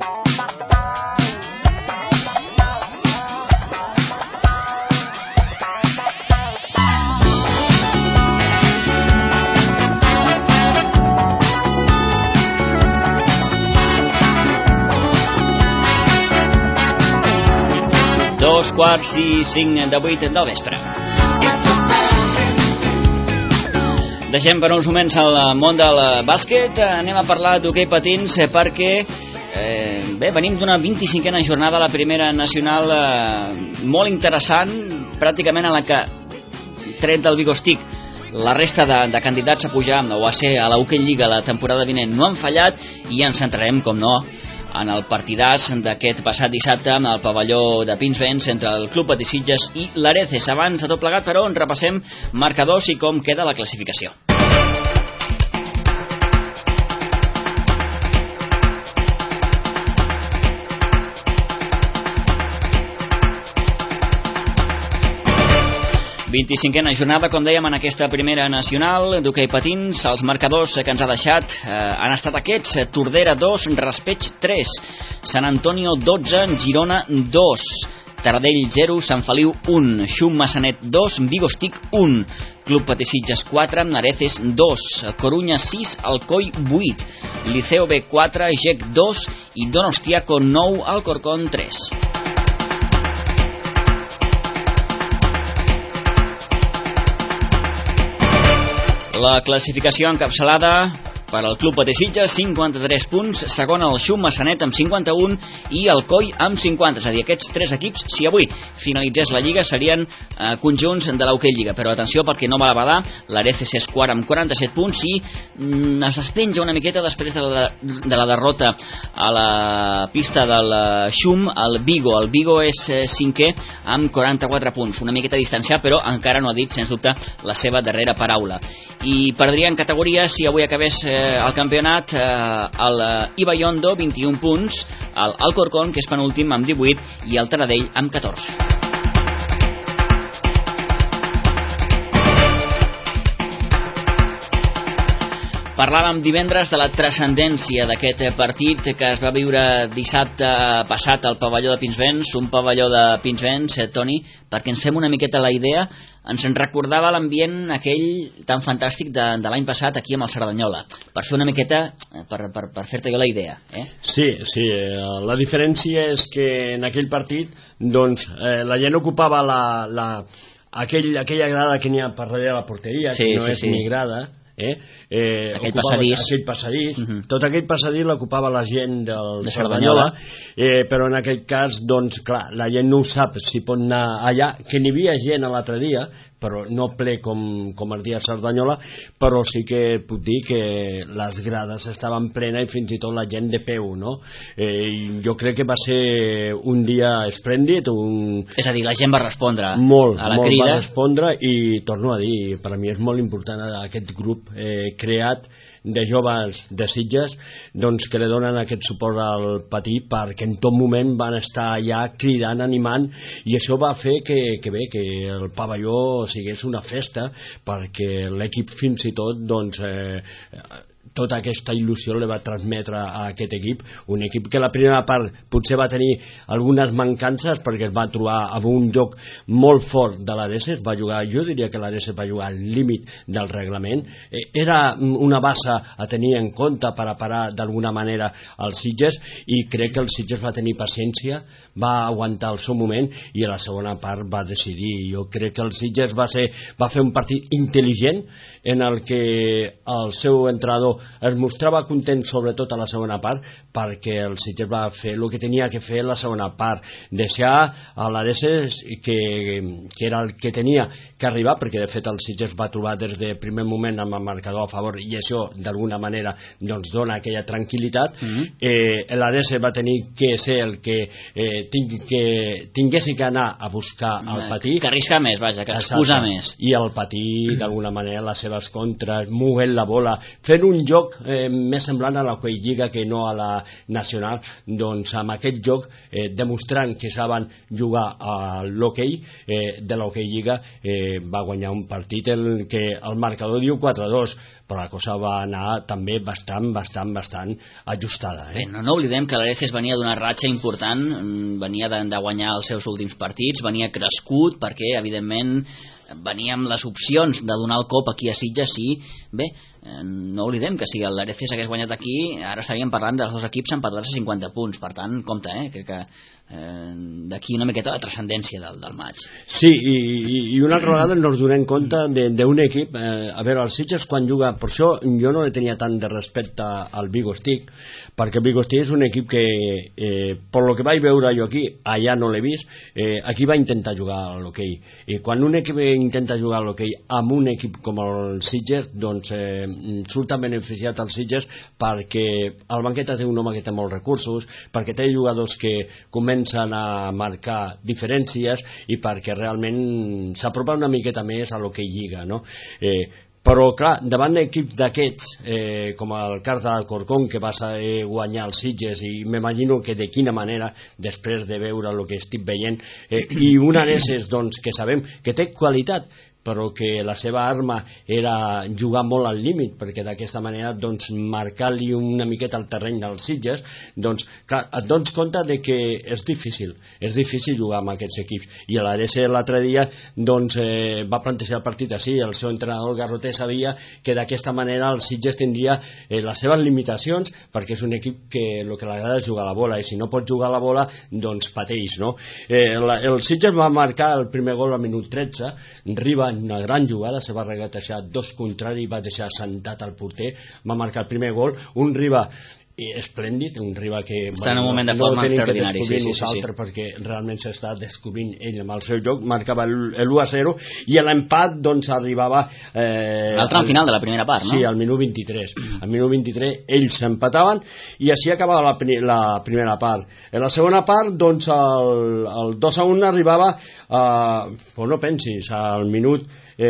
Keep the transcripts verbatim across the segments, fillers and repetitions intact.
Dos quarts i cinc de vuit del vespre. Deixem per uns moments el món del bàsquet. Anem a parlar d'hoquei patins perquè eh, bé, venim d'una vint-i-cinquena jornada a la primera nacional eh, molt interessant, pràcticament en la que, tret del Vigostic, la resta de, de candidats a pujar o a ser a la Hockey Lliga la temporada vinent no han fallat, i ens centrarem, com no, en el partidàs d'aquest passat dissabte amb el pavelló de Pinsbens entre el Club Patí Sitges i l'Areces. Abans de tot plegat, però, en repassem marcadors i com queda la classificació. vint-i-cinquena jornada, com dèiem, en aquesta primera nacional d'hoquei patins. Els marcadors que ens ha deixat eh, han estat aquests: Tordera dos, Raspeig tres, Sant Antonio dotze, Girona dos, Taradell zero, Sant Feliu un, Xum Massanet dos, Vigostic un, Club Patí Sitges quatre, Areces dos, Corunya sis, Alcoi vuit, Liceo B quatre, Gec dos i Donostiaco nou, Alcorcón tres. La classificació encapçalada per al Club Patí Sitges, cinquanta-tres punts, segon el Xum Massanet amb cinquanta-un i el Coi amb cinquanta, és a dir, aquests tres equips, si avui finalitzés la Lliga, serien eh, conjunts de l'Hockey Lliga, però atenció perquè no va badar, l'Areces és quart amb quaranta-set punts i mm, es despenja una miqueta després de la, de la derrota a la pista del Xum, el Vigo, el Vigo és eh, cinquè amb quaranta-quatre punts, una miqueta distanciat, però encara no ha dit, sens dubte, la seva darrera paraula. I perdria en categoria si avui acabés eh, el campionat eh, el Ibaiondo, vint-i-un punts, el Alcorcón, que és penúltim, amb divuit, i el Taradell amb catorze. Parlàvem divendres de la transcendència d'aquest partit que es va viure dissabte passat al pavelló de Pinsbens, un pavelló de Pinsbens, eh, Toni, perquè ens fem una miqueta la idea, ens en recordava l'ambient aquell tan fantàstic de, de l'any passat aquí amb el Cerdanyola, per fer una miqueta, per, per, per fer-te jo la idea. Eh? Sí, sí, la diferència és que en aquell partit doncs, eh, la gent ocupava la, la, aquell, aquella grada que n'hi ha per darrere de la porteria, sí, que no sí, és sí. ni grada, Eh? Eh, aquell passadís, aquell passadís. Uh-huh. Tot aquell passadís l'ocupava la gent del de Cerdanyola, eh, però en aquest cas doncs clar, la gent no ho sap si pot anar allà, que n'hi havia gent l'altre dia, però no ple com, com el dia Cerdanyola, però sí que puc dir que les grades estaven plenes i fins i tot la gent de peu, no? Eh, jo crec que va ser un dia esplèndid, un... és a dir, la gent va respondre molt, a la molt crida. Va respondre i torno a dir, per a mi és molt important aquest grup eh, creat de joves de Sitges, doncs que li donen aquest suport al Patí, perquè en tot moment van estar allà cridant, animant, i això va fer que, que bé, que el pavelló sigués una festa, perquè l'equip fins i tot doncs eh, tota aquesta il·lusió li va transmetre a aquest equip, un equip que la primera part potser va tenir algunes mancances perquè es va trobar amb un joc molt fort de l'Areces, va jugar, jo diria que l'Areces va jugar al límit del reglament, era una base a tenir en compte per a parar d'alguna manera els Sitges, i crec que el Sitges va tenir paciència, va aguantar el seu moment i a la segona part va decidir. Jo crec que el Sitges va, ser, va fer un partit intel·ligent en el que el seu entrenador es mostrava content sobretot a la segona part, perquè el Sitges va fer el que tenia que fer a la segona part, deixar a l'Areces que, que era el que tenia que arribar, perquè de fet el Sitges va trobar des del primer moment amb el marcador a favor i això d'alguna manera doncs dona aquella tranquil·litat. Mm-hmm. eh, l'Areces va tenir que ser el que, eh, ting, que tinguessi que anar a buscar el Patí, que arriscar més, vaja, que exposar més, i el Patí d'alguna manera les seves contres, movent la bola, fent un joc eh, més semblant a l'Hockey Lliga que no a la nacional, doncs amb aquest joc eh, demostrant que saben jugar a l'hoquei eh, de l'Hockey Lliga eh, va guanyar un partit el que el marcador diu quatre a dos, però la cosa va anar també bastant, bastant, bastant ajustada. Eh? Bé, no, no oblidem que l'Areces venia d'una ratxa important, venia de, de guanyar els seus últims partits, venia crescut perquè, evidentment, venia amb les opcions de donar el cop aquí a Sitges. Sí, bé, no oblidem que si l'Areces hagués guanyat aquí, ara estaríem parlant dels dos equips empatats a cinquanta punts, per tant, compte, eh, que, que eh, d'aquí una miqueta la transcendència del, del maig. Sí, i, i una altra vegada ens donem compte d'un equip, eh, a veure, el Sitges quan juga, per això jo no le tenia tant de respecte al Vigo Stick, perquè Vigo Stick és un equip que eh, per lo que vaig veure jo aquí, allà no l'he vist, eh, aquí va intentar jugar a l'hoquei, i quan un equip intenta jugar a l'hoquei amb un equip com el Sitges, doncs eh, surten beneficiat els Sitges perquè el banqueta té un home que té molts recursos, perquè té jugadors que comencen a marcar diferències i perquè realment s'apropa una miqueta més a l'hoquei Lliga, no? Eh, però clar, davant d'equips d'aquests eh, com el cas d'Alcorcón que va saber guanyar els Sitges i m'imagino que de quina manera després de veure el que estic veient eh, i un Areces doncs, que sabem que té qualitat però que la seva arma era jugar molt al límit, perquè d'aquesta manera doncs, marcar-li una miqueta el terreny dels Sitges, doncs clar, et dones compte de que és difícil, és difícil jugar amb aquests equips, i l'Areces l'altre dia doncs, eh, va plantejar el partit així, el seu entrenador Garroter sabia que d'aquesta manera el Sitges tindria eh, les seves limitacions, perquè és un equip que el que l'agrada és jugar a la bola, i si no pot jugar a la bola, doncs pateix, no? Eh, la, el Sitges va marcar el primer gol al minut tretze, Riba una gran jugada, se va regatejar dos contrari i va deixar sentat al porter, va marcar el primer gol, un Riba esplèndid, un Riba que està en un moment de forma no extraordinari, sí, sí, sí, sí. perquè realment s'està descobrint ell amb el seu joc, marcava l'u a zero i l'empat doncs arribava eh, al tram final de la primera part, no? Sí, al minut vint-i-tres al minut vint-i-tres ells s'empataven i així acabava la, la primera part. En la segona part doncs el, el dos a un arribava a, pues no pensis, al minut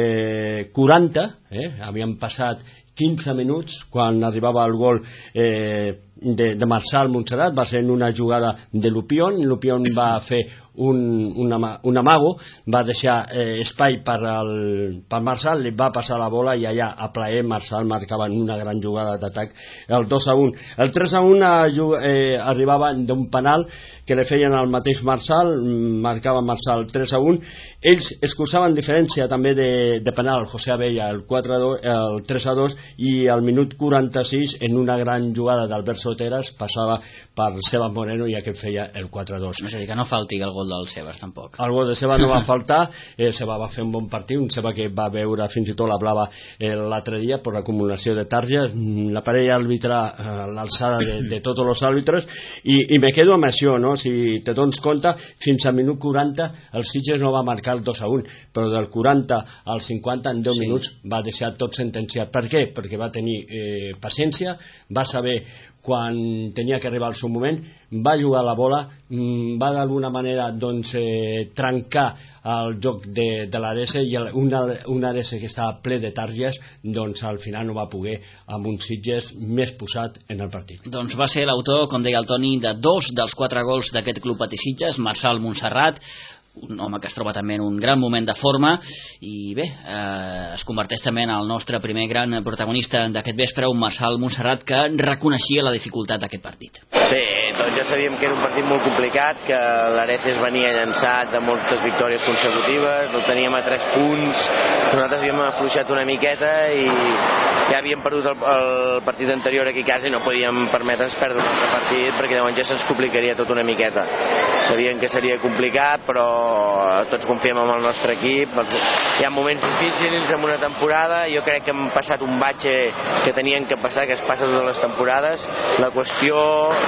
eh, quaranta, eh, havien passat quinze minuts quan arribava el gol eh, de, de Marçal Montserrat, va ser en una jugada de Lupion, Lupion va fer un, un, ama, un amago, va deixar eh, espai per, el, per Marçal, li va passar la bola i allà a plaer Marçal marcava una gran jugada d'atac, el dos a un. El tres a un eh, arribava d'un penal que li feien al mateix Marçal, marcava Marçal tres a un. Ells excusaven diferència també de, de penal, el José Abella el, quatre a dos, el tres a dos, i al minut quaranta-sis en una gran jugada d'Albert Soteras passava per Sebas Moreno i aquest feia el quatre a dos. És a dir, que no falti el gol del Sebas tampoc. El gol de Sebas no va faltar, eh, Sebas va fer un bon partit, un Sebas que va veure fins i tot la blava eh, l'altre dia per l'acumulació de targes, la parella àrbitre eh, l'alçada de, de tots els àrbitres, i, i me quedo amb això, no? Si te dones compte, fins al minut quaranta el Sitges no va marcar el dos a un, però del quaranta al cinquanta en deu sí. minuts va deixar tot sentenciat. Per què? Perquè va tenir eh, paciència, va saber quan tenia que arribar al seu moment, va jugar a la bola, va d'alguna manera doncs, eh, trencar el joc de, de l'Arese, i una, una Arese que estava ple de targes, doncs al final no va poder amb un Sitges més posat en el partit. Doncs va ser l'autor, com deia el Toni, de dos dels quatre gols d'aquest club Patí Sitges, Marçal Montserrat, un home que es troba també en un gran moment de forma, i bé, eh, es converteix també en el nostre primer gran protagonista d'aquest vespre, un Marçal Montserrat que reconeixia la dificultat d'aquest partit. Sí, doncs ja sabíem que era un partit molt complicat, que l'Areces venia llançat de moltes victòries consecutives, el teníem a tres punts, nosaltres havíem afluixat una miqueta i ja havíem perdut el, el partit anterior aquí a casa i no podíem permetre'ns perdre un altre partit perquè llavors ja se'ns complicaria tot una miqueta. Sabíem que seria complicat, però tots confiem en el nostre equip. Hi ha moments difícils en una temporada, jo crec que hem passat un batxe que tenien que passar, que es passa totes les temporades. La qüestió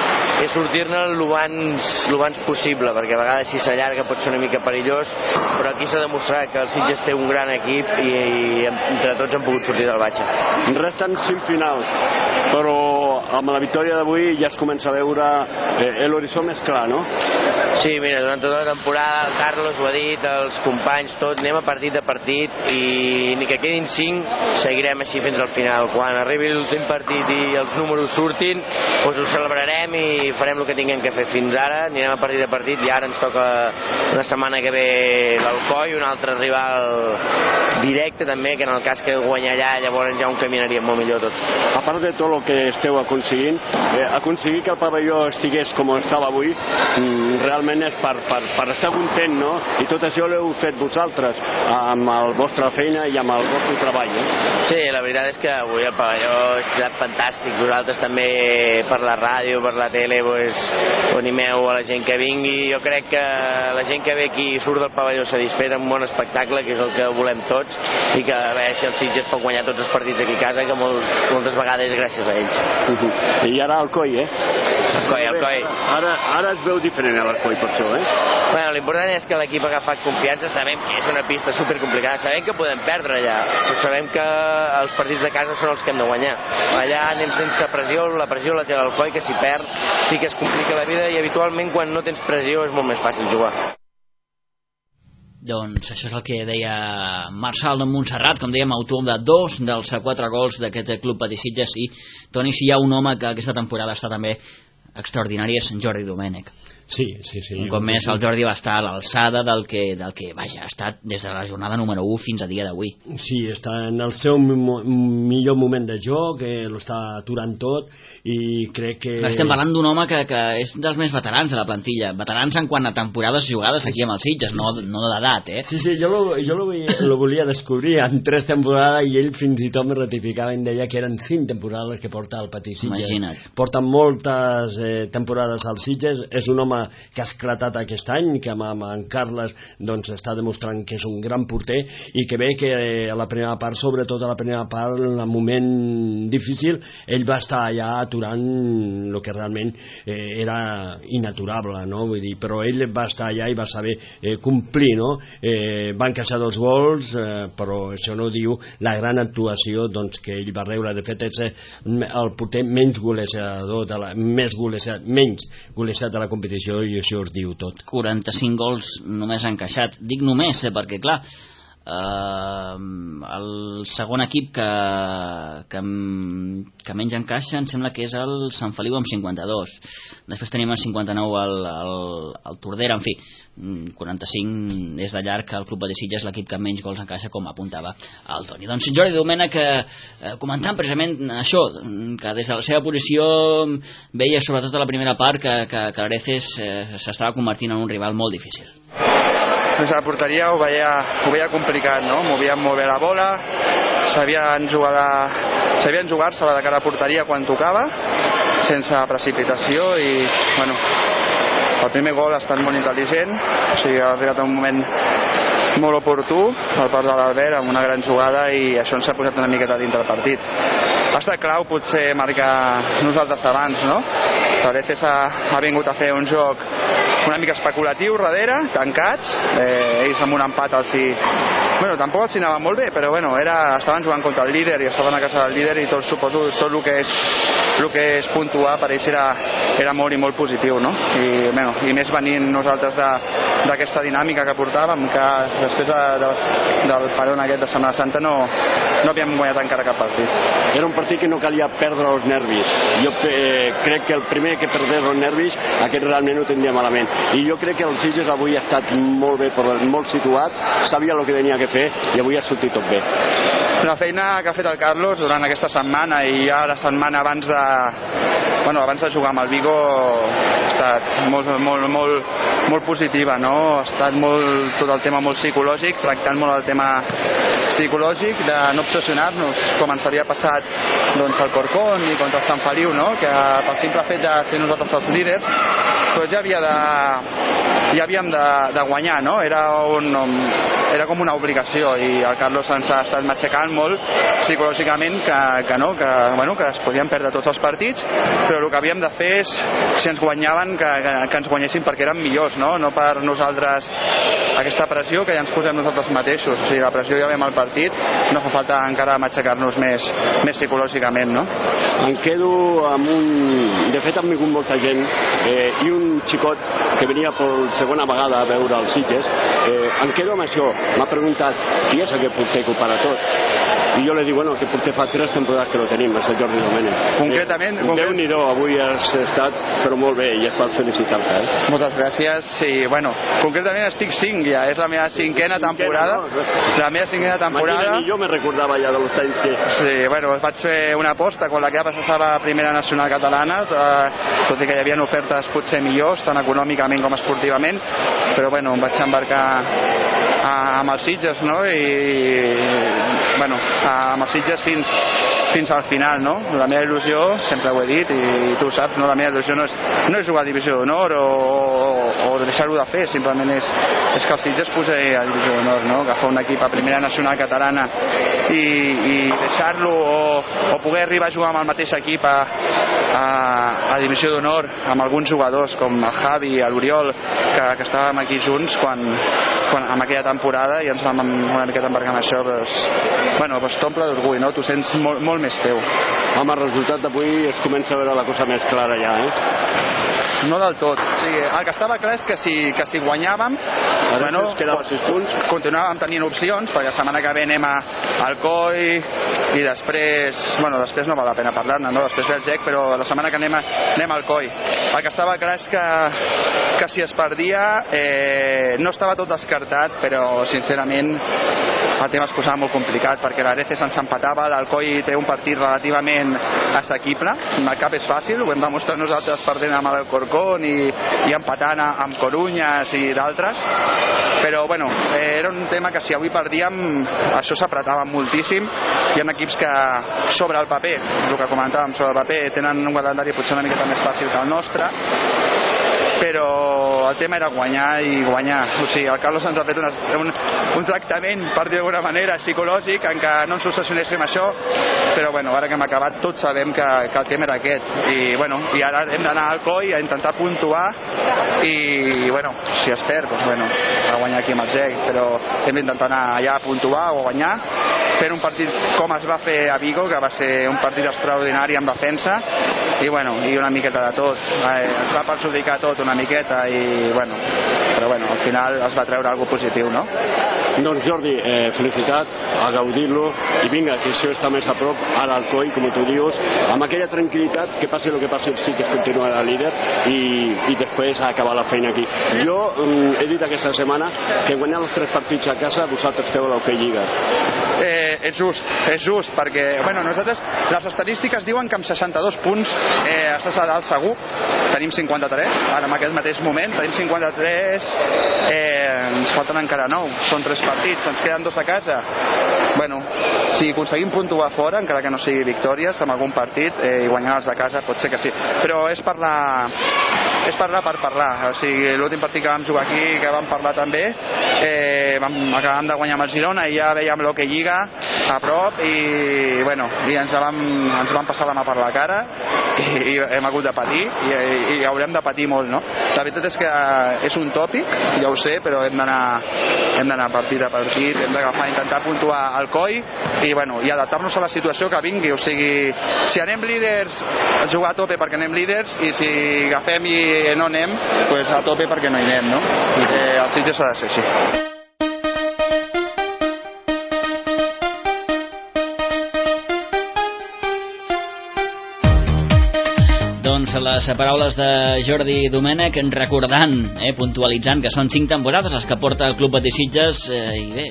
és sortir-ne l'abans l'abans possible, perquè a vegades si s'allarga pot ser una mica perillós, però aquí s'ha demostrat que el Sitges té un gran equip i, i entre tots hem pogut sortir del batxe. Resten cinc finals, però amb la victòria d'avui ja es comença a veure l'horitzó més clar, no? Sí, mira, durant tota la temporada el Carlos ho ha dit, els companys, tots, anem a partit a partit i ni que quedin cinc, seguirem així fins al final. Quan arribi l'últim partit i els números surtin, doncs ho celebrarem i farem el que tinguem que fer. Fins ara anirem a partit a partit i ara ens toca la setmana que ve l'Alcoi, un altre rival directe també, que en el cas que guanya allà llavors ja ho caminaríem molt millor tot. A part de tot el que esteu aconseguint, eh, aconseguir que el pavelló estigués com estava avui, mm, realment és per, per, per estar content, no? I tot això l'heu fet vosaltres amb la vostra feina i amb el vostre treball, eh? Sí, la veritat és que avui el pavelló ha estat fantàstic. Vosaltres també per la ràdio, per la tele, pues, animeu a la gent que vingui. Jo crec que la gent que ve aquí surt del pavelló satisfet amb un bon espectacle, que és el que volem tots, i que a veure si el Sitges pot guanyar tots els partits aquí a casa, que molt, moltes vegades gràcies a ells. Uh-huh. I ara el Coi, eh? El Coi, el Coi. Ara, ara es veu diferent a l'Alcoi per això, eh? Bueno, l'important és que l'equip ha agafat confiança, sabem que és una pista supercomplicada, sabem que podem perdre allà, però sabem que els partits de casa són els que hem de guanyar. Allà anem sense pressió, la pressió la té l'Alcoi, que si perd sí que es complica la vida i habitualment quan no tens pressió és molt més fàcil jugar. Doncs això és el que deia Marçal de Montserrat, com dèiem, autor de dos dels quatre gols d'aquest Club Patí Sitges. I Toni, si hi ha un home que aquesta temporada està també extraordinari és Jordi Domènech. Sí, sí, sí. Un cop més el Jordi va estar a l'alçada del que, del que vaja, ha estat des de la jornada número u fins a dia d'avui. Sí, està en el seu millor moment de joc, eh, l'està aturant tot i crec que... Estem parlant d'un home que, que és dels més veterans de la plantilla, veterans en quant a temporades jugades aquí amb els Sitges, no, no d'edat, eh? Sí, sí, jo lo, jo lo, lo volia descobrir en tres temporades i ell fins i tot me ratificava i deia que eren cinc temporades que porta el Patí Sitges. Imagina't. Porta moltes eh, temporades al Sitges, és un home que ha esclatat aquest any, que amb, amb en Carles doncs, està demostrant que és un gran porter i que ve que a la primera part, sobretot a la primera part, en el moment difícil, ell va estar allà aturant el que realment eh, era inaturable, no? Vull dir, però ell va estar allà i va saber eh, complir, no? Eh, van caçar dos gols, eh, però això no diu la gran actuació doncs, que ell va rebre. De fet, és el porter menys golejador, de la, més golejat, menys golejat de la competició, i això us diu tot. quaranta-cinc gols només encaixat. Dic només, eh, perquè clar, eh, el segon equip que, que, que menys encaixa em sembla que és el Sant Feliu amb cinquanta-dos. Després tenim el cinquanta-nou el, el, el Tordera, en fi, quaranta-cinc és de llarg el Club Patí Sitges l'equip que menys gols encaixa, com apuntava el Toni. Doncs Jordi Domènech, eh, comentant precisament això, que des de la seva posició veia sobretot a la primera part que, que, que l'Areces eh, s'estava convertint en un rival molt difícil. Des de la porteria ho veia, ho veia complicat, no? Movíem molt bé la bola, sabien jugar sabien jugar-se-la de cara a porteria quan tocava, sense precipitació i, bueno, el primer gol ha estat molt intel·ligent, o sigui, ha arribat un moment molt oportú per part de l'Albert amb una gran jugada i això ens ha posat una miqueta dintre del partit. Ha estat clau potser marcar nosaltres abans, no? L'Areces ha, ha vingut a fer un joc una mica especulatiu darrere, tancats, eh, ells amb un empat els hi... Bueno, tampoc els hi anava molt bé, però bueno, era, estaven jugant contra el líder i estaven a casa del líder i tot, suposo, tot el que és, el que és puntuar per ells era, era molt i molt positiu, no? I, bueno, i més venint nosaltres d'aquesta dinàmica que portàvem, que després de, de, del peron aquest de Setmana Santa no, no havíem guanyat encara cap partit. Era un partit que no calia perdre els nervis. Jo eh, crec que el primer que perdés els nervis, aquest realment ho tindria malament. I jo crec que el Sitges avui ha estat molt bé, molt situat, sabia el que tenia que fer i avui ha sortit tot bé. La feina que ha fet el Carlos durant aquesta setmana i ja la setmana abans de, bueno, abans de jugar amb el Vigo ha estat molt, molt, molt, molt positiva, no? Ha estat molt, tot el tema molt psicològic, tractant molt el tema psicològic de no obsessionar-nos com ens havia passat doncs, al Corcón i contra el Sant Feliu, no? Que pel simple fet de ser nosaltres els líders doncs ja havia de ja havíem de, de guanyar, no? Era, un, era com una obligació i el Carlos ens ha estat matxacant molt psicològicament que, que, no, que, bueno, que es podien perdre tots els partits, però el que havíem de fer és, si ens guanyaven, que, que, que ens guanyessin perquè eren millors, no? No per nosaltres aquesta pressió que ja ens posem nosaltres mateixos. O sigui, la pressió ja ve amb el partit, no fa falta encara matxacar-nos més, més psicològicament, no? Em quedo amb un... De fet, han vingut molta gent eh, i un xicot que venia per segona vegada a veure els Sitges, eh, em quedo amb això. M'ha preguntat qui és aquest porter que ho para tot, i jo li dic, bueno, aquest porter fa tres temporades que lo tenim, és el Jordi Domènech. Concretament, eh, Déu-n'hi-do, avui has estat però molt bé i és per felicitar-te. Eh? Moltes gràcies. Sí, bueno, concretament estic cinc ja, és la meva cinquena temporada. La meva cinquena temporada. Ni jo me recordava ja de los anys que... Sí, bueno, vaig fer una aposta quan la que estava a primera nacional catalana, tot i que hi havia ofertes potser millors, tant econòmicament com esportivament, però bueno, em vaig embarcar a, amb els Sitges, no? I bueno, amb els Sitges fins, fins al final, no? La meva il·lusió, sempre ho he dit i, i tu ho saps, no? La meva il·lusió no és, no és jugar a Divisió d'Honor o, o, o deixar-ho de fer, simplement és, és que els Sitges posi a Divisió d'Honor, no? Agafar un equip a primera nacional catalana i, i deixar-lo o, o poder arribar a jugar amb el mateix equip a, a, a Divisió d'Honor amb alguns jugadors com el Javi, l'Oriol, que, que estàvem aquí junts quan, quan, amb aquella temporada i ens vam una miqueta embarcar amb això, doncs, bueno, doncs t'omple d'orgull, no? T'ho sents molt, molt més teu. Home, el resultat d'avui es comença a veure la cosa més clara ja, eh? No del tot. O sigui, el que estava clar és que si, que si guanyàvem, bueno, continuàvem tenint opcions, perquè la setmana que ve anem a Alcoi i després, bueno, després no val la pena parlar-ne, no? Després ve el G E C, però la setmana que anem a, anem a Alcoi. El que estava clar és que, que si es perdia eh, no estava tot descartat, però sincerament el tema es posava molt complicat perquè l'Arece se'ns empatava, l'Alcoi té un partit relativament assequible, el cap és fàcil, ho hem demostrat nosaltres perdent amb l'Alcorcón i, i empatant amb Corunyes i d'altres, però bueno, era un tema que si avui perdíem això s'apretava moltíssim. Hi ha equips que sobre el paper, el que comentàvem sobre el paper, tenen un calendari potser una miqueta més fàcil que el nostre, però el tema era guanyar i guanyar. O sigui, el Carlos ens ha fet una, un, un tractament, per dir d'alguna manera, psicològic, en què no ens obsessionéssim això, però bueno, ara que hem acabat tots sabem que, que el tema era aquest. I, bueno, i ara hem d'anar al Coi a intentar puntuar i, bueno, si es perd, doncs, bueno, a guanyar aquí amb el G E C, però hem d'intentar anar allà a puntuar o a guanyar, fer un partit com es va fer a Vigo, que va ser un partit extraordinari en defensa, i bueno, i una miqueta de tot. Eh, ens va perjudicar tot una miqueta i bueno, però bueno, al final es va treure alguna cosa positiu, no? Doncs Jordi, eh, felicitats, a gaudir-lo i vinga, que això està més a prop a l'Alcoi, com tu dius, amb aquella tranquil·litat que passi el que passi, sí que continua de líder i, i després acabar la feina aquí. Jo mm, he dit aquesta setmana que guanyar els tres partits a casa vosaltres feu l'Hockey Lliga. Eh, és just, és just, perquè bueno, nosaltres, les estadístiques diuen que amb seixanta-dos punts eh, estàs a dalt segur, tenim cinquanta-tres, ara en aquest mateix moment tenim cinquanta-tres, eh, ens falten encara nou, són tres partits, ens queden dos a casa. Bueno, si aconseguim puntuar fora, encara que no sigui victòries amb algun partit, eh, i guanyar els de casa pot ser que sí, però és parlar és parlar per parlar. O sigui, l'últim partit que vam jugar aquí, que vam parlar també, eh, vam, acabam de guanyar amb el Girona i ja veiem l'Hockey Lliga a prop i, bueno, i ens vam, ens vam passar la mà per la cara i, i hem hagut de patir i, i, i haurem de patir molt, no? La veritat és que és un tòpic, ja ho sé, però hem d'anar hem d'anar partit a partit, hem d'agafar, intentar puntuar al Coi i, bueno, i adaptar-nos a la situació que vingui. O sigui, si anem líders, jugar a tope perquè anem líders, i si agafem i no anem, pues a tope perquè no hi anem, no? Eh, el Sitges ha de ser així. Doncs les paraules de Jordi Domènech recordant, eh, puntualitzant que són cinc temporades les que porta el Club Betis Sitges, eh, i bé,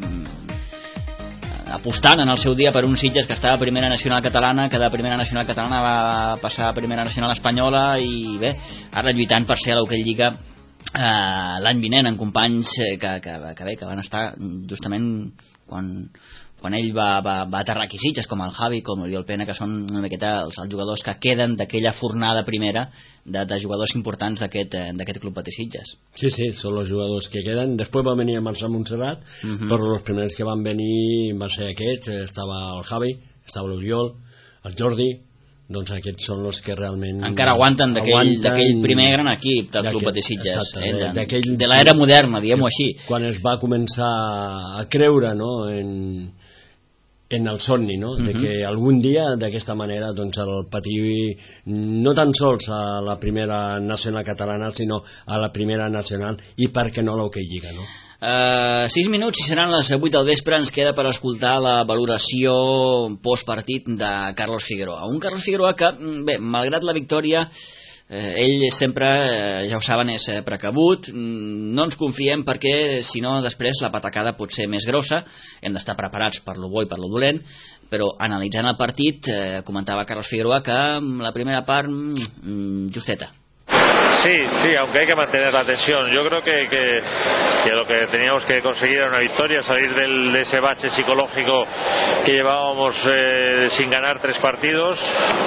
apostant en el seu dia per un Sitges que estava a primera nacional catalana, que de primera nacional catalana va passar a primera nacional espanyola i bé, ara lluitant per ser a l'Hockey Lliga eh, l'any vinent, amb companys que, que, que bé, que van estar justament quan quan ell va, va, va aterrar aquí Sitges, com el Javi, com l'Oriol Pena, que són una miqueta els, els jugadors que queden d'aquella fornada primera de, de jugadors importants d'aquest d'aquest Club Betis Sitges. Sí, sí, són els jugadors que queden. Després va venir a Marçà Montserrat, uh -huh. però els primers que van venir van ser aquests. Estava el Javi, estava l'Oriol, el Jordi, doncs aquests són els que realment encara aguanten d'aquell primer gran equip del Club Patí Sitges, eh, de, de l'era moderna, diguem-ho així, quan es va començar a creure, no?, en, en el somni, no?, de uh-huh. que algun dia d'aquesta manera doncs el Patí, no tan sols a la primera nacional catalana, sinó a la primera nacional, i per què no l'Hockey Lliga, no? Uh, sis minuts i seran les vuit del vespre. Ens queda per escoltar la valoració postpartit de Carlos Figueroa, un Carlos Figueroa que, bé, malgrat la victòria, eh, ell sempre, eh, ja ho saben, és precabut. No ens confiem perquè si no després la patacada pot ser més grossa. Hem d'estar preparats per lo bo i per lo dolent, però analitzant el partit, eh, comentava Carlos Figueroa que la primera part mm, justeta. Sí, sí, aunque hay que mantener la tensión. Yo creo que, que, que lo que teníamos que conseguir era una victoria, salir del, de ese bache psicológico que llevábamos eh, sin ganar tres partidos.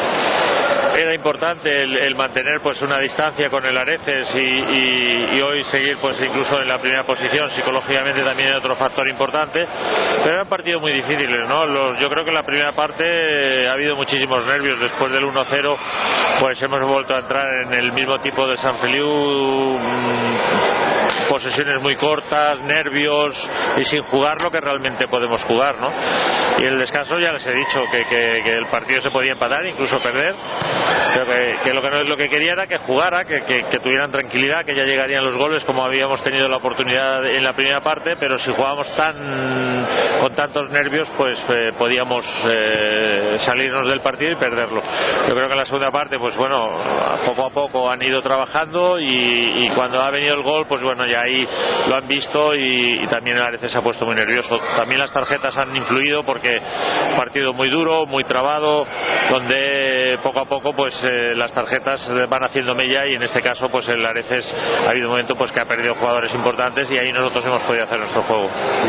Era importante el, el mantener pues una distancia con el Areces y, y, y hoy seguir pues incluso en la primera posición. Psicológicamente también es otro factor importante, pero eran partidos muy difíciles, ¿no? Los, yo creo que en la primera parte eh, ha habido muchísimos nervios. Después del uno cero pues hemos vuelto a entrar en el mismo tipo de Sant Feliu, mmm, posesiones muy cortas, nervios y sin jugar lo que realmente podemos jugar, ¿no? Y el descanso ya les he dicho que, que, que el partido se podía empatar, incluso perder, pero que, que, lo, que no, lo que quería era que jugara, que, que, que tuvieran tranquilidad, que ya llegarían los goles como habíamos tenido la oportunidad en la primera parte, pero si jugábamos tan con tantos nervios pues eh, podíamos eh, salirnos del partido y perderlo. Yo creo que en la segunda parte pues bueno, poco a poco han ido trabajando y, y cuando ha venido el gol pues bueno, ya ahí lo han visto y, y también el Areces se ha puesto muy nervioso. También las tarjetas han influido porque un partido muy duro, muy trabado, donde poco a poco pues eh, las tarjetas van haciendo mella y en este caso pues el Areces ha habido un momento pues que ha perdido jugadores importantes y ahí nosotros hemos podido hacer nuestro juego.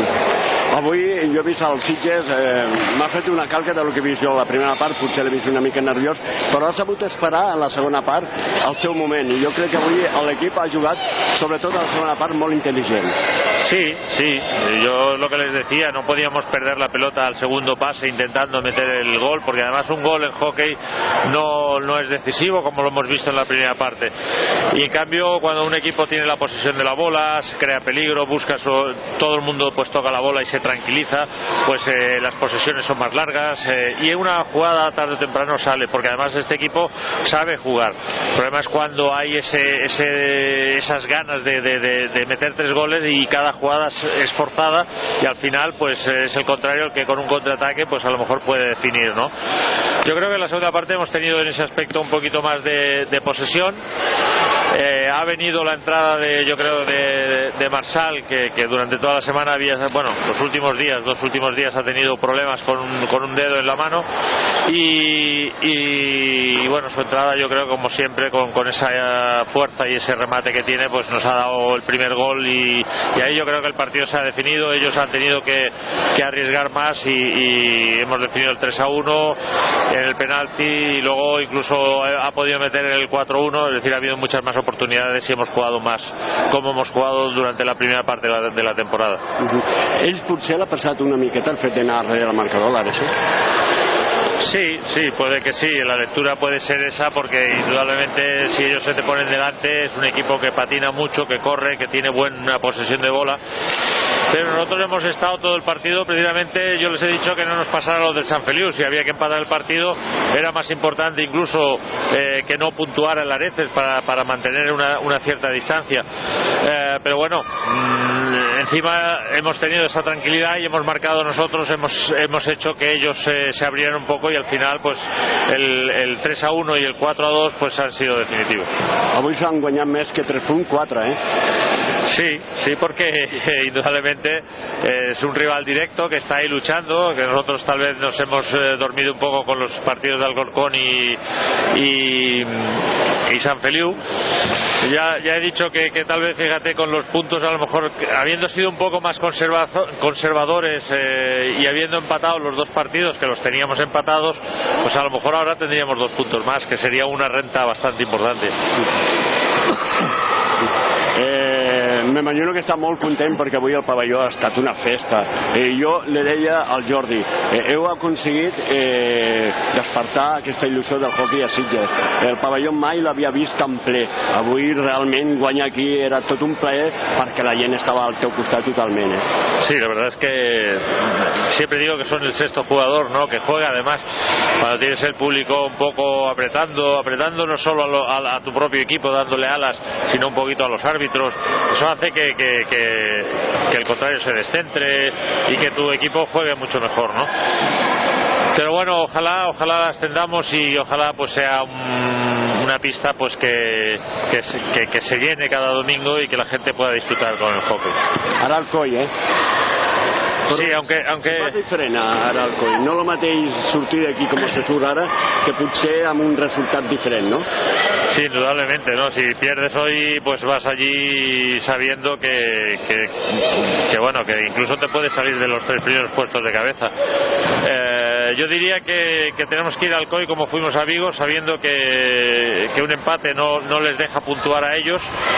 Avui jo he vist el Sitges, eh, m'ha fet una calca del que he vist jo a la primera part, potser l'he vist una mica nerviós, però ha sabut esperar a la segona part el seu moment i jo crec que avui l'equip ha jugat sobretot a la segona part molt intel·ligent. Sí, sí, yo lo que les decía, no podíamos perder la pelota al segundo pase intentando meter el gol, porque además un gol en hockey no, no es decisivo como lo hemos visto en la primera parte, y en cambio cuando un equipo tiene la posesión de la bola, crea peligro, busca so, todo el mundo pues toca la bola y se tranquiliza, pues eh, las posesiones son más largas eh, y una jugada tarde o temprano sale, porque además este equipo sabe jugar. El problema es cuando hay ese, ese, esas ganas de, de, de, de meter tres goles y cada jugada es forzada y al final pues es el contrario el que con un contraataque pues a lo mejor puede definir, ¿no? Yo creo que en la segunda parte hemos tenido en ese aspecto un poquito más de, de posesión. Eh, ha venido la entrada de, yo creo, de, de Marsal, que, que durante toda la semana había, bueno, los últimos días, dos últimos días ha tenido problemas con un, con un dedo en la mano y, y, y bueno, su entrada yo creo como siempre con, con esa fuerza y ese remate que tiene pues nos ha dado el primer gol y, y ahí yo creo que el partido se ha definido. Ellos han tenido que, que arriesgar más y, y hemos definido el tres a uno en el penalti y luego incluso ha podido meter el cuatro uno, es decir, ha habido muchas más oportunidades y hemos jugado más como hemos jugado durante la primera parte de la, de la temporada. Uh-huh. Ells potser l'ha passat una miqueta el fet d'anar darrere el marcador, l'Areces? Sí, sí, puede que sí, la lectura puede ser esa porque indudablemente si ellos se te ponen delante es un equipo que patina mucho, que corre, que tiene buena posesión de bola, pero nosotros hemos estado todo el partido precisamente, yo les he dicho que no nos pasara lo del Sant Feliu, si había que empatar el partido era más importante incluso eh, que no puntuara el Areces para, para mantener una, una cierta distancia, eh, pero bueno, mmm, encima hemos tenido esa tranquilidad y hemos marcado nosotros, hemos, hemos hecho que ellos eh, se abrieran un poco y al final pues el, el tres a uno y el cuatro a dos pues han sido definitivos. Avui s'han guanyat més que tres punts, quatre, eh? Sí, sí, porque eh, indudablemente eh, es un rival directo que está ahí luchando, que nosotros tal vez nos hemos eh, dormido un poco con los partidos de Alcorcón y, y, y Sant Feliu. Ya, ya he dicho que, que tal vez, fíjate, con los puntos a lo mejor, habiendo sido un poco más conservadores eh, y habiendo empatado los dos partidos, que los teníamos empatados, pues a lo mejor ahora tendríamos dos puntos más, que sería una renta bastante importante. Eh, m'imagino que està molt content perquè avui el pavelló ha estat una festa. Eh, jo li deia al Jordi, eh, heu aconseguit eh, despertar aquesta il·lusió del hockey a Sitges. El pavelló mai l'havia vist tan ple. Avui realment guanyar aquí era tot un plaer perquè la gent estava al teu costat totalment. Eh? Sí, la verdad es que siempre digo que son el sexto jugador, ¿no? Que juega, además, cuando tienes el público un poco apretando, apretando no solo a, lo, a, a tu propio equipo, dándole alas, sino un poquito a los árbitros. Eso hace que, que, que, que el contrario se descentre y que tu equipo juegue mucho mejor, ¿no? Pero bueno, ojalá, ojalá la ascendamos y ojalá pues sea un, una pista pues que, que, que, que se llene cada domingo y que la gente pueda disfrutar con el hockey. Ara el Coi, eh? Però sí, aunque, aunque... Va diferent ara el Coi. No el mateix sortir d'aquí com se surt ara que potser amb un resultat diferent, ¿no? Sí, indudablemente, ¿no? Si pierdes hoy, pues vas allí sabiendo que, que, que bueno, que incluso te puedes salir de los tres primeros puestos de cabeza. Eh, yo diría que, que tenemos que ir al Coi como fuimos a Vigo, sabiendo que, que un empate no, no les deja puntuar a ellos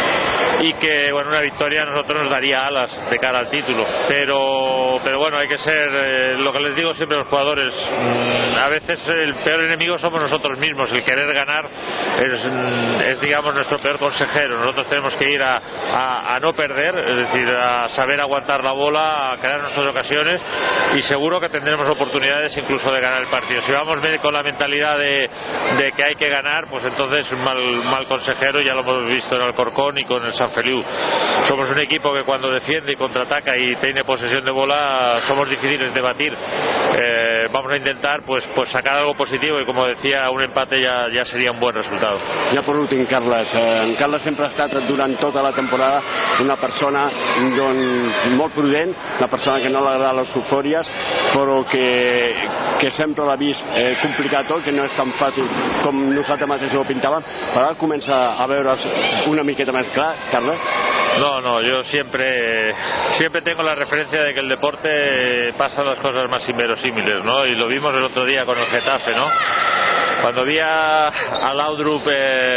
y que, bueno, una victoria a nosotros nos daría alas de cara al título. Pero, pero bueno, hay que ser, eh, lo que les digo siempre a los jugadores, mmm, a veces el peor enemigo somos nosotros mismos. El querer ganar es, es digamos, nuestro peor consejero. Nosotros tenemos que ir a, a, a no perder, es decir, a saber aguantar la bola, a crear nuestras ocasiones, y seguro que tendremos oportunidades incluso de ganar el partido. Si vamos con la mentalidad de, de que hay que ganar, pues entonces un mal, mal consejero. Ya lo hemos visto en Alcorcón y con el San Feliu. Somos un equipo que cuando defiende y contraataca y tiene posesión de bola somos difíciles de batir. Eh, vamos a intentar pues, pues sacar algo positivo, y como decía, un empate ja, ja seria un bon resultat. Ja per últim, Carles, eh, en Carles sempre ha estat durant tota la temporada una persona doncs, molt prudent, una persona que no li agrada les eufòries, però que, que sempre l'ha vist eh, complicat tot, que no és tan fàcil com nosaltres mateixos ho pintàvem, però ara comença a veure's una miqueta més clar, Carles. No, no, yo siempre siempre tengo la referencia de que el deporte pasa las cosas más inverosímiles, ¿no? Y lo vimos el otro día con el Getafe, ¿no? Cuando vi a, a Laudrup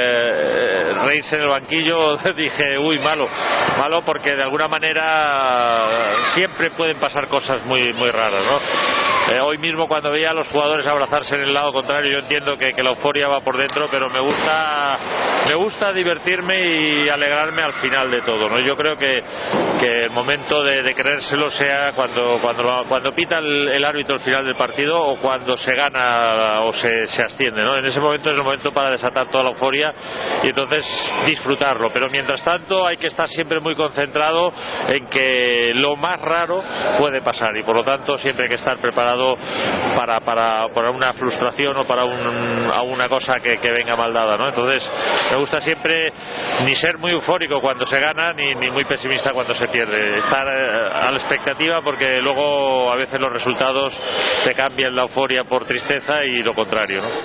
eh, reírse en el banquillo, dije, uy, malo, malo porque de alguna manera siempre pueden pasar cosas muy, muy raras, ¿no? Eh, hoy mismo cuando veía a los jugadores abrazarse en el lado contrario, yo entiendo que, que la euforia va por dentro, pero me gusta me gusta divertirme y alegrarme al final de todo, ¿no? Yo creo que, que el momento de, de creérselo sea cuando cuando, cuando pita el, el árbitro al final del partido, o cuando se gana o se, se asciende, ¿no? En ese momento es el momento para desatar toda la euforia y entonces disfrutarlo, pero mientras tanto hay que estar siempre muy concentrado en que lo más raro puede pasar, y por lo tanto siempre hay que estar preparado para, para, para una frustración o para un, a una cosa que, que venga mal dada, ¿no? Entonces me gusta siempre ni ser muy eufórico cuando se gana, ni, ni muy pesimista cuando se pierde, estar a la expectativa, porque luego a veces los resultados te cambian la euforia por tristeza y lo contrario, ¿no?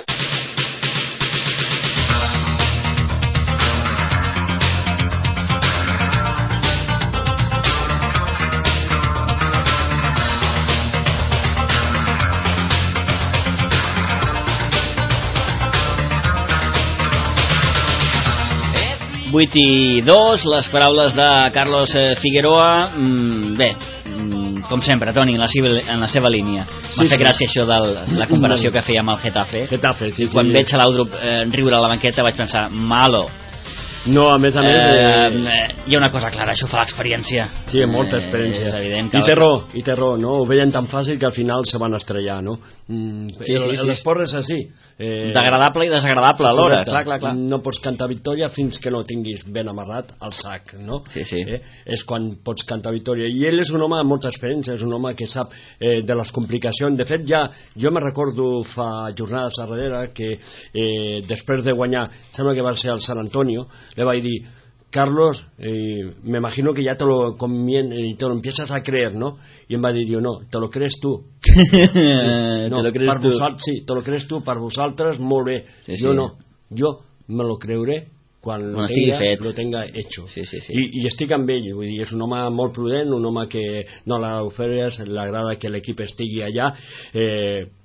vuit i dos, les paraules de Carlos Figueroa. Mm, bé, mm, com sempre, Toni, en la seva, en la seva línia. M'ha Sí, fet sí. gràcia això de la comparació que feia amb el Getafe. Getafe, sí, sí. Quan veig a Laudrup eh, riure a la banqueta vaig pensar, malo. No, a més a més... Eh, Eh... hi ha una cosa clara, això fa l'experiència. Sí, molta experiència. Eh, és evident que... I té raó, i té raó, no? Ho veien tan fàcil que al final se van estrellar, no? Mm, Sí, sí, sí. L'esport és així. Eh, D'agradable i desagradable alhora, correcte. clar, clar, clar. No pots cantar victòria fins que no tinguis ben amarrat al sac, no? Sí, sí. Eh? És quan pots cantar victòria. I ell és un home amb molta experiència, és un home que sap eh, de les complicacions. De fet, ja jo me recordo fa jornades a darrere que eh, després de guanyar, sembla que va ser al San Antonio, le vaig dir, Carlos, eh, me imagino que ya te lo, comien, eh, te lo empiezas a creer, ¿no? Y em va dir, no, te lo crees tu. No, te lo crees per tu. Vosalt, sí, te lo crees tu, per vosaltres, molt bé. Sí, Jo sí. no, jo me lo creuré quan Quan lo estigui tenga, fet. lo tenga hecho. Sí, sí, sí. I, I estic amb ell, vull dir, és un home molt prudent, un home que no l'ha d'oferir, li agrada que l'equip estigui allà, eh,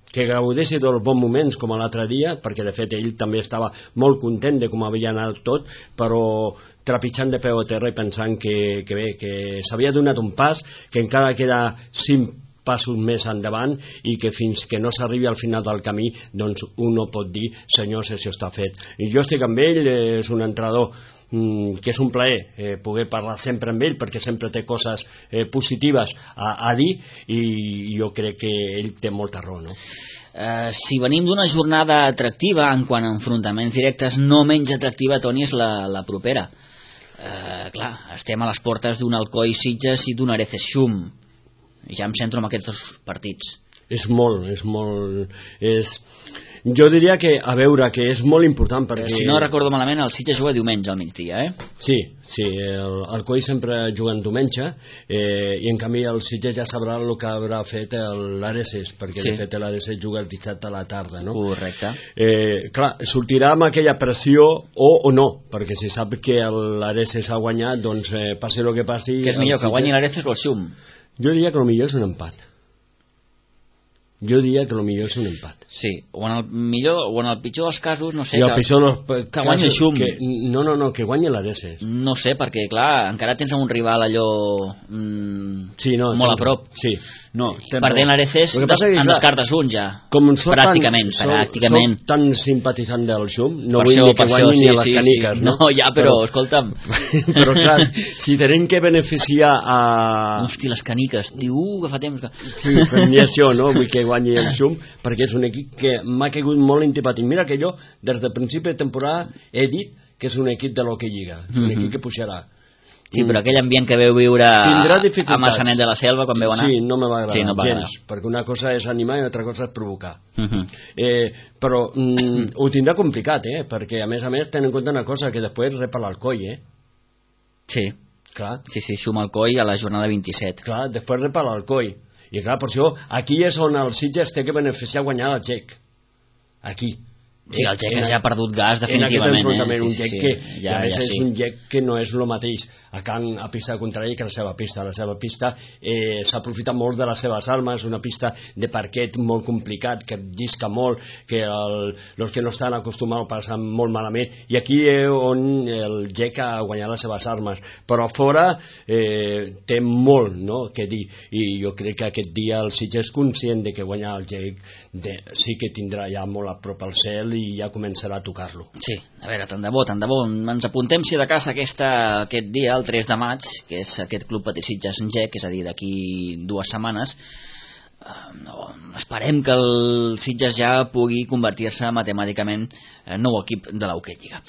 que gaudeixi dels bons moments com l'altre dia, perquè de fet ell també estava molt content de com havia anat tot, però trepitjant de peu a terra i pensant que, que bé, que s'havia donat un pas, que encara queda cinc passos més endavant i que fins que no s'arribi al final del camí doncs un no pot dir senyors, això està fet. I jo estic amb ell, és un entrenador mm, que és un plaer eh, poder parlar sempre amb ell perquè sempre té coses eh, positives a, a dir i jo crec que ell té molta raó, no? Uh, si venim d'una jornada atractiva en quant a enfrontaments directes, no menys atractiva, Toni, és la, la propera. Uh, clar, estem a les portes d'un Alcoi Sitges i d'un Areces Xum. Ja em centro en aquests dos partits. És molt, és molt... És... Jo diria que, a veure, que és molt important perquè... Si no recordo malament, el Sitges juga diumenge al migdia, eh? Sí, sí, el, el Coi sempre juga en diumenge eh, i en canvi el Sitges ja sabrà el que haurà fet l'Areces, perquè sí. De fet l'Areces juga el dissabte a la tarda, no? Correcte. Eh, clar, sortirà amb aquella pressió o, o no, perquè si sap que l'Areces ha guanyat, doncs eh, passi el que passi... Què és millor, Sitges... que guanyi l'Areces o el Xum? Jo diria que el millor és un empat. Jo diria que el millor és un empat. Sí, o en el millor o en el pitjor dels casos, no sé, I el que, pitjor dels que casos, guanyi el Xum. Que, no, no, no, que guanyi l'Areces. No sé, perquè clar, encara tens un rival allò mm, sí, no, molt a prop. Sí. No, perdent l'Areces en descartes un ja. Com pràcticament, tan, pràcticament. Soc tan simpatitzant del Xum, no per vull això, ni que guanyi sí, ni a les sí, caniques, sí. no? No, ja, però, però escolta'm. Però clar, si tenim que beneficiar a... Hosti, les caniques, diu, que fa temps que... Sí, però ni això, no? Vull que guanyi el Xum, perquè és un equip que m'ha caigut molt antipàtic. Mira que jo, des del principi de temporada, he dit que és un equip de l'Hockey Lliga, és un mm-hmm. equip que pujarà. Sí, però aquell ambient que veu viure a Massanet de la Selva quan veu anar... Sí, no me va agradar sí, no gens, perquè una cosa és animar i altra cosa és provocar. Uh-huh. eh, però mm, ho tindrà complicat, eh? Perquè a més a més ten en compte una cosa, que després rep l'Alcoi, eh? Sí. Clar. Sí, sí, suma Alcoi a la jornada vint-i-set. Clar, després rep l'Alcoi. I clar, per això, aquí és on el Sitges té que beneficiar guanyar el G E C. Aquí. Sí, el G E C ja ha perdut gas definitivament, en eh? un G E C sí, que, sí, ja, a més ja, és sí. un G E C que no és el mateix a Can, a pista contrari que la seva pista. La seva pista eh, s'aprofita molt de les seves armes, una pista de parquet molt complicat, que llisca molt, que el, els que no estan acostumats passen molt malament, i aquí és on el G E C ha guanyat les seves armes, però a fora eh, té molt, no?, que dir, i jo crec que aquest dia el Sitges és conscient de que guanyar el G E C de, sí que tindrà ja molt a prop al cel i ja començarà a tocar-lo. Sí, a veure, tant de bo, tant de bo. Ens apuntem si de casa aquesta, aquest dia, el tres de maig, que és aquest Club Patí Sitges G E C, és a dir, d'aquí dues setmanes. Uh, no, esperem que el Sitges ja pugui convertir-se matemàticament en nou equip de l'Hockey Lliga.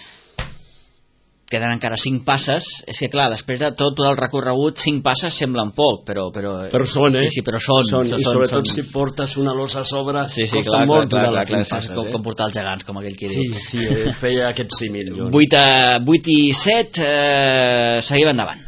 Queden encara cinc passes. És que clar, després de tot, tot el recorregut, cinc passes semblen poc, però... Però, però són, eh? Sí, sí, però són. són són I sobretot són. si portes una losa a sobre, sí, sí, costa clar, molt clar, durant clar, les clar, cinc passes. Com, eh? com portar els gegants, com aquell que sí, diu. Sí, sí, feia aquest símil. vuit i set, eh, seguim endavant.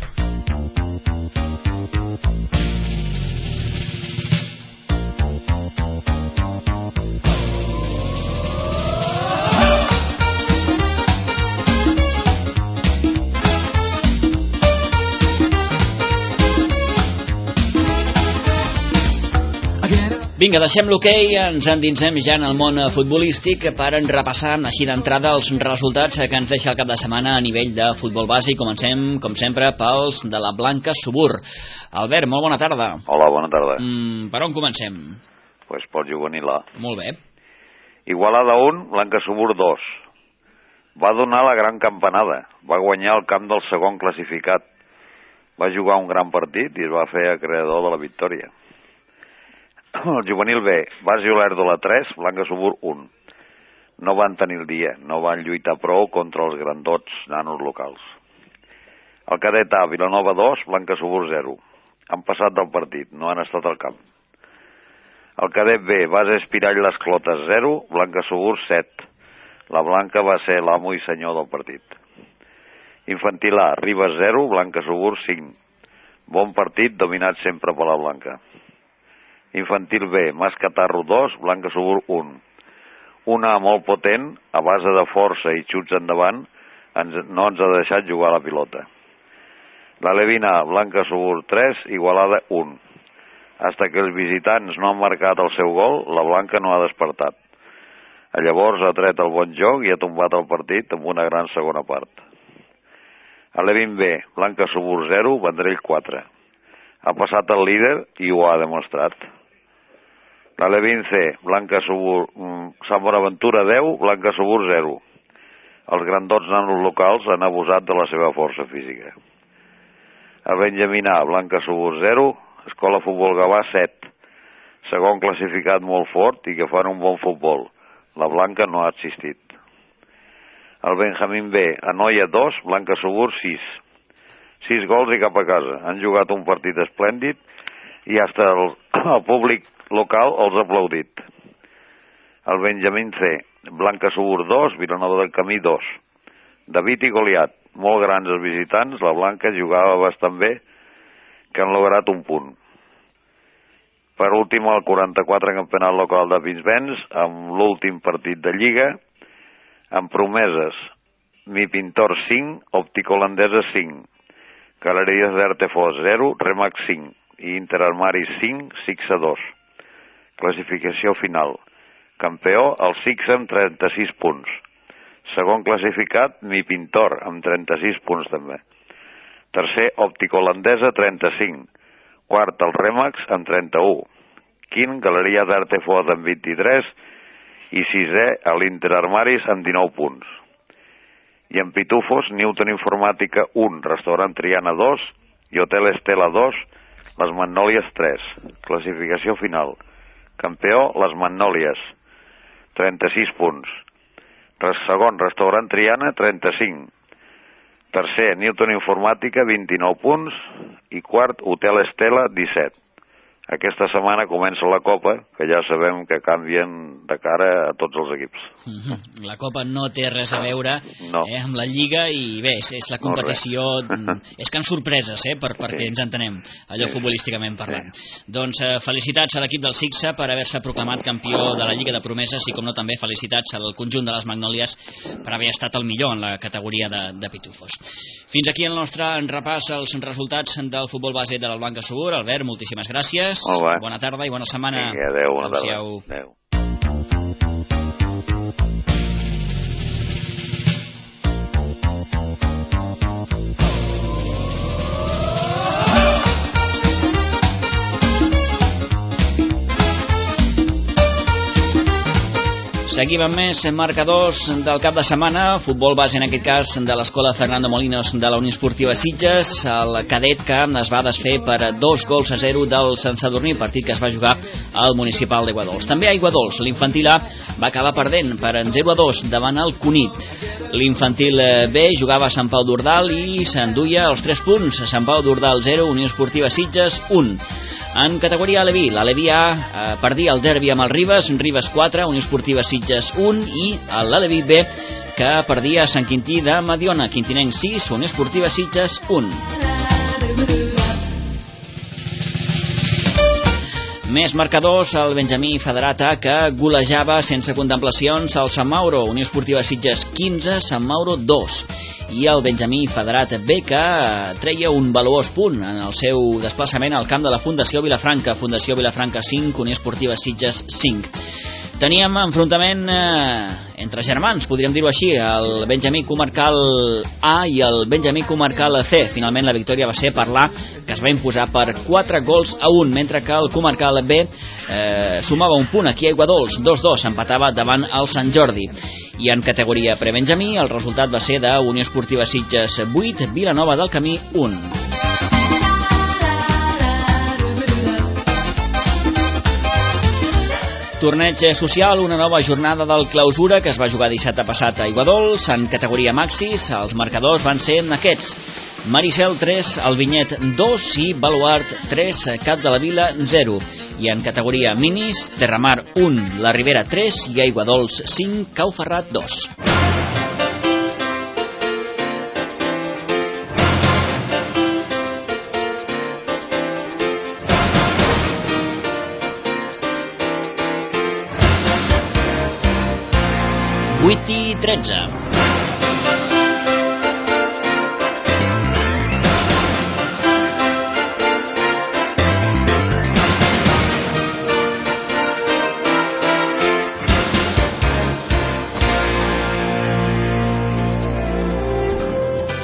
Vinga, deixem l'hoquei, ens endinsem ja en el món futbolístic per repassar així d'entrada els resultats que ens deixa el cap de setmana a nivell de futbol bàsic. Comencem, com sempre, pels de la Blanca Subur. Albert, molt bona tarda. Hola, bona tarda. Mm, per on comencem? Pues pel juvenil A. Molt bé. Igualada un, Blanca Subur dos. Va donar la gran campanada. Va guanyar el camp del segon classificat. Va jugar un gran partit i es va fer acreedor de la victòria. El juvenil B, Basi Olèrdola tres, Blanca Subur un. No van tenir el dia, no van lluitar prou contra els grandots nanos locals. El cadet A, Vilanova dos, Blanca Subur zero. Han passat del partit, no han estat al camp. El cadet B, Base Espirall Les Clotes zero, Blanca Subur set. La Blanca va ser l'amo i senyor del partit. Infantil A, Ribes zero, Blanca Subur cinc. Bon partit, dominat sempre per la Blanca. Infantil B, Mas Catarro dos, Blanca Subur un. Una molt potent, a base de força i xuts endavant, ens, no ens ha deixat jugar la pilota. La Levina, Blanca Subur tres, Igualada un. Hasta que els visitants no han marcat el seu gol, la blanca no ha despertat. Llavors ha tret el bon joc i ha tombat el partit amb una gran segona part. A l'E vint B, Blanca Subur zero, Vendrell quatre. Ha passat el líder i ho ha demostrat. A l'E vint C, Blanca Subur, Sant Bonaventura deu, Blanca Subur zero. Els grandots nanos locals han abusat de la seva força física. A Benjamín A, Blanca Subur zero, Escola Futbol Gavà set. Segon classificat molt fort i que fan un bon futbol. La blanca no ha existit. El Benjamín B, Anoia dos, Blanca Subur sis. sis gols i cap a casa. Han jugat un partit esplèndid i hasta el, el públic local els ha aplaudit. El Benjamín C, Blanca Subur dos, Vilanova del Camí dos. David i Goliat, molt grans els visitants, la blanca jugava bastant bé, que han lograt un punt. Per últim, el quaranta-quatre campionat local de Pinsbens, amb l'últim partit de Lliga, amb promeses, Mi Pintor cinc, Òptica Holandesa cinc, Galeries d'Artefos zero, Remax cinc, i Interarmaris cinc, Sixa dos. Classificació final. Campió, el Sixa amb trenta-sis punts. Segon classificat, Mi Pintor, amb trenta-sis punts també. Tercer, Òptica Holandesa, trenta-cinc. Quart, el Remax, amb trenta-u. Quint, Galeria d'Artefos, amb vint-i-tres. I sisè, l'Interarmaris, amb dinou punts. I en Pitufos, Newton Informàtica un, Restaurant Triana dos i Hotel Estela dos, Les Magnòlies tres. Classificació final. Campió, Les Magnòlies, trenta-sis punts. Segon, Restaurant Triana, trenta-cinc. Tercer, Newton Informàtica, vint-i-nou punts. I quart, Hotel Estela, disset. Aquesta setmana comença la Copa, que ja sabem que canvien de cara a tots els equips. La Copa no té res a veure no. eh, amb la Lliga i bé, és, és la competició... No, és que en sorpreses, eh, per, perquè sí. ens entenem, allò sí. futbolísticament parlant. Sí. Doncs eh, felicitats a l'equip del Sixa per haver-se proclamat campió de la Lliga de Promeses i com no també felicitats al conjunt de les Magnòlies per haver estat el millor en la categoria de, de Pitufos. Fins aquí el nostre repàs als resultats del futbol base de la Blanca Subur. Albert, moltíssimes gràcies. Bona tarda i bona setmana. Vinga, adeu, bona tarda. Adeu. Seguim amb més marcadors del cap de setmana. Futbol base, en aquest cas, de l'escola Fernando Molinos de la Unió Esportiva Sitges. El cadet que es va desfer per dos gols a zero del Sant Sadurní, partit que es va jugar al municipal d'Aiguadols. També a Aiguadols, l'infantil A va acabar perdent per zero a dos davant el Cunit. L'infantil B jugava a Sant Pau d'Ordal i s'enduia els tres punts. Sant Pau d'Ordal zero, Unió Esportiva Sitges un. En categoria Aleví, l'Aleví A eh, perdia el derbi amb el Ribes, Ribes quatre, Unió Esportiva Sitges un, i l'Aleví B que perdia a Sant Quintí de Mediona, Quintinenc sis, Unió Esportiva Sitges un. Més marcadors, el Benjamí Federat A que golejava sense contemplacions al Sant Mauro, Unió Esportiva Sitges quinze, Sant Mauro dos. I el Benjamí Federat B que treia un valuós punt en el seu desplaçament al camp de la Fundació Vilafranca, Fundació Vilafranca cinc, Unió Esportiva Sitges cinc. Teníem enfrontament eh, entre germans, podríem dir-ho així, el Benjamí Comarcal A i el Benjamí Comarcal C. Finalment la victòria va ser per l'A, que es va imposar per quatre gols a un, mentre que el Comarcal B eh, sumava un punt aquí a Aiguadols, dos dos, empatava davant el Sant Jordi. I en categoria pre-Benjamí el resultat va ser de Unió Esportiva Sitges vuit, Vilanova del Camí un. Torneig social, una nova jornada del clausura que es va jugar dissabte passat a Aiguadols. En categoria maxis, els marcadors van ser aquests: Maricel tres, Albinyet dos i Baluart tres, Cap de la Vila zero. I en categoria minis, Terramar un, La Ribera tres i Aiguadols cinc, Cau Ferrat dos. vuit i tretze.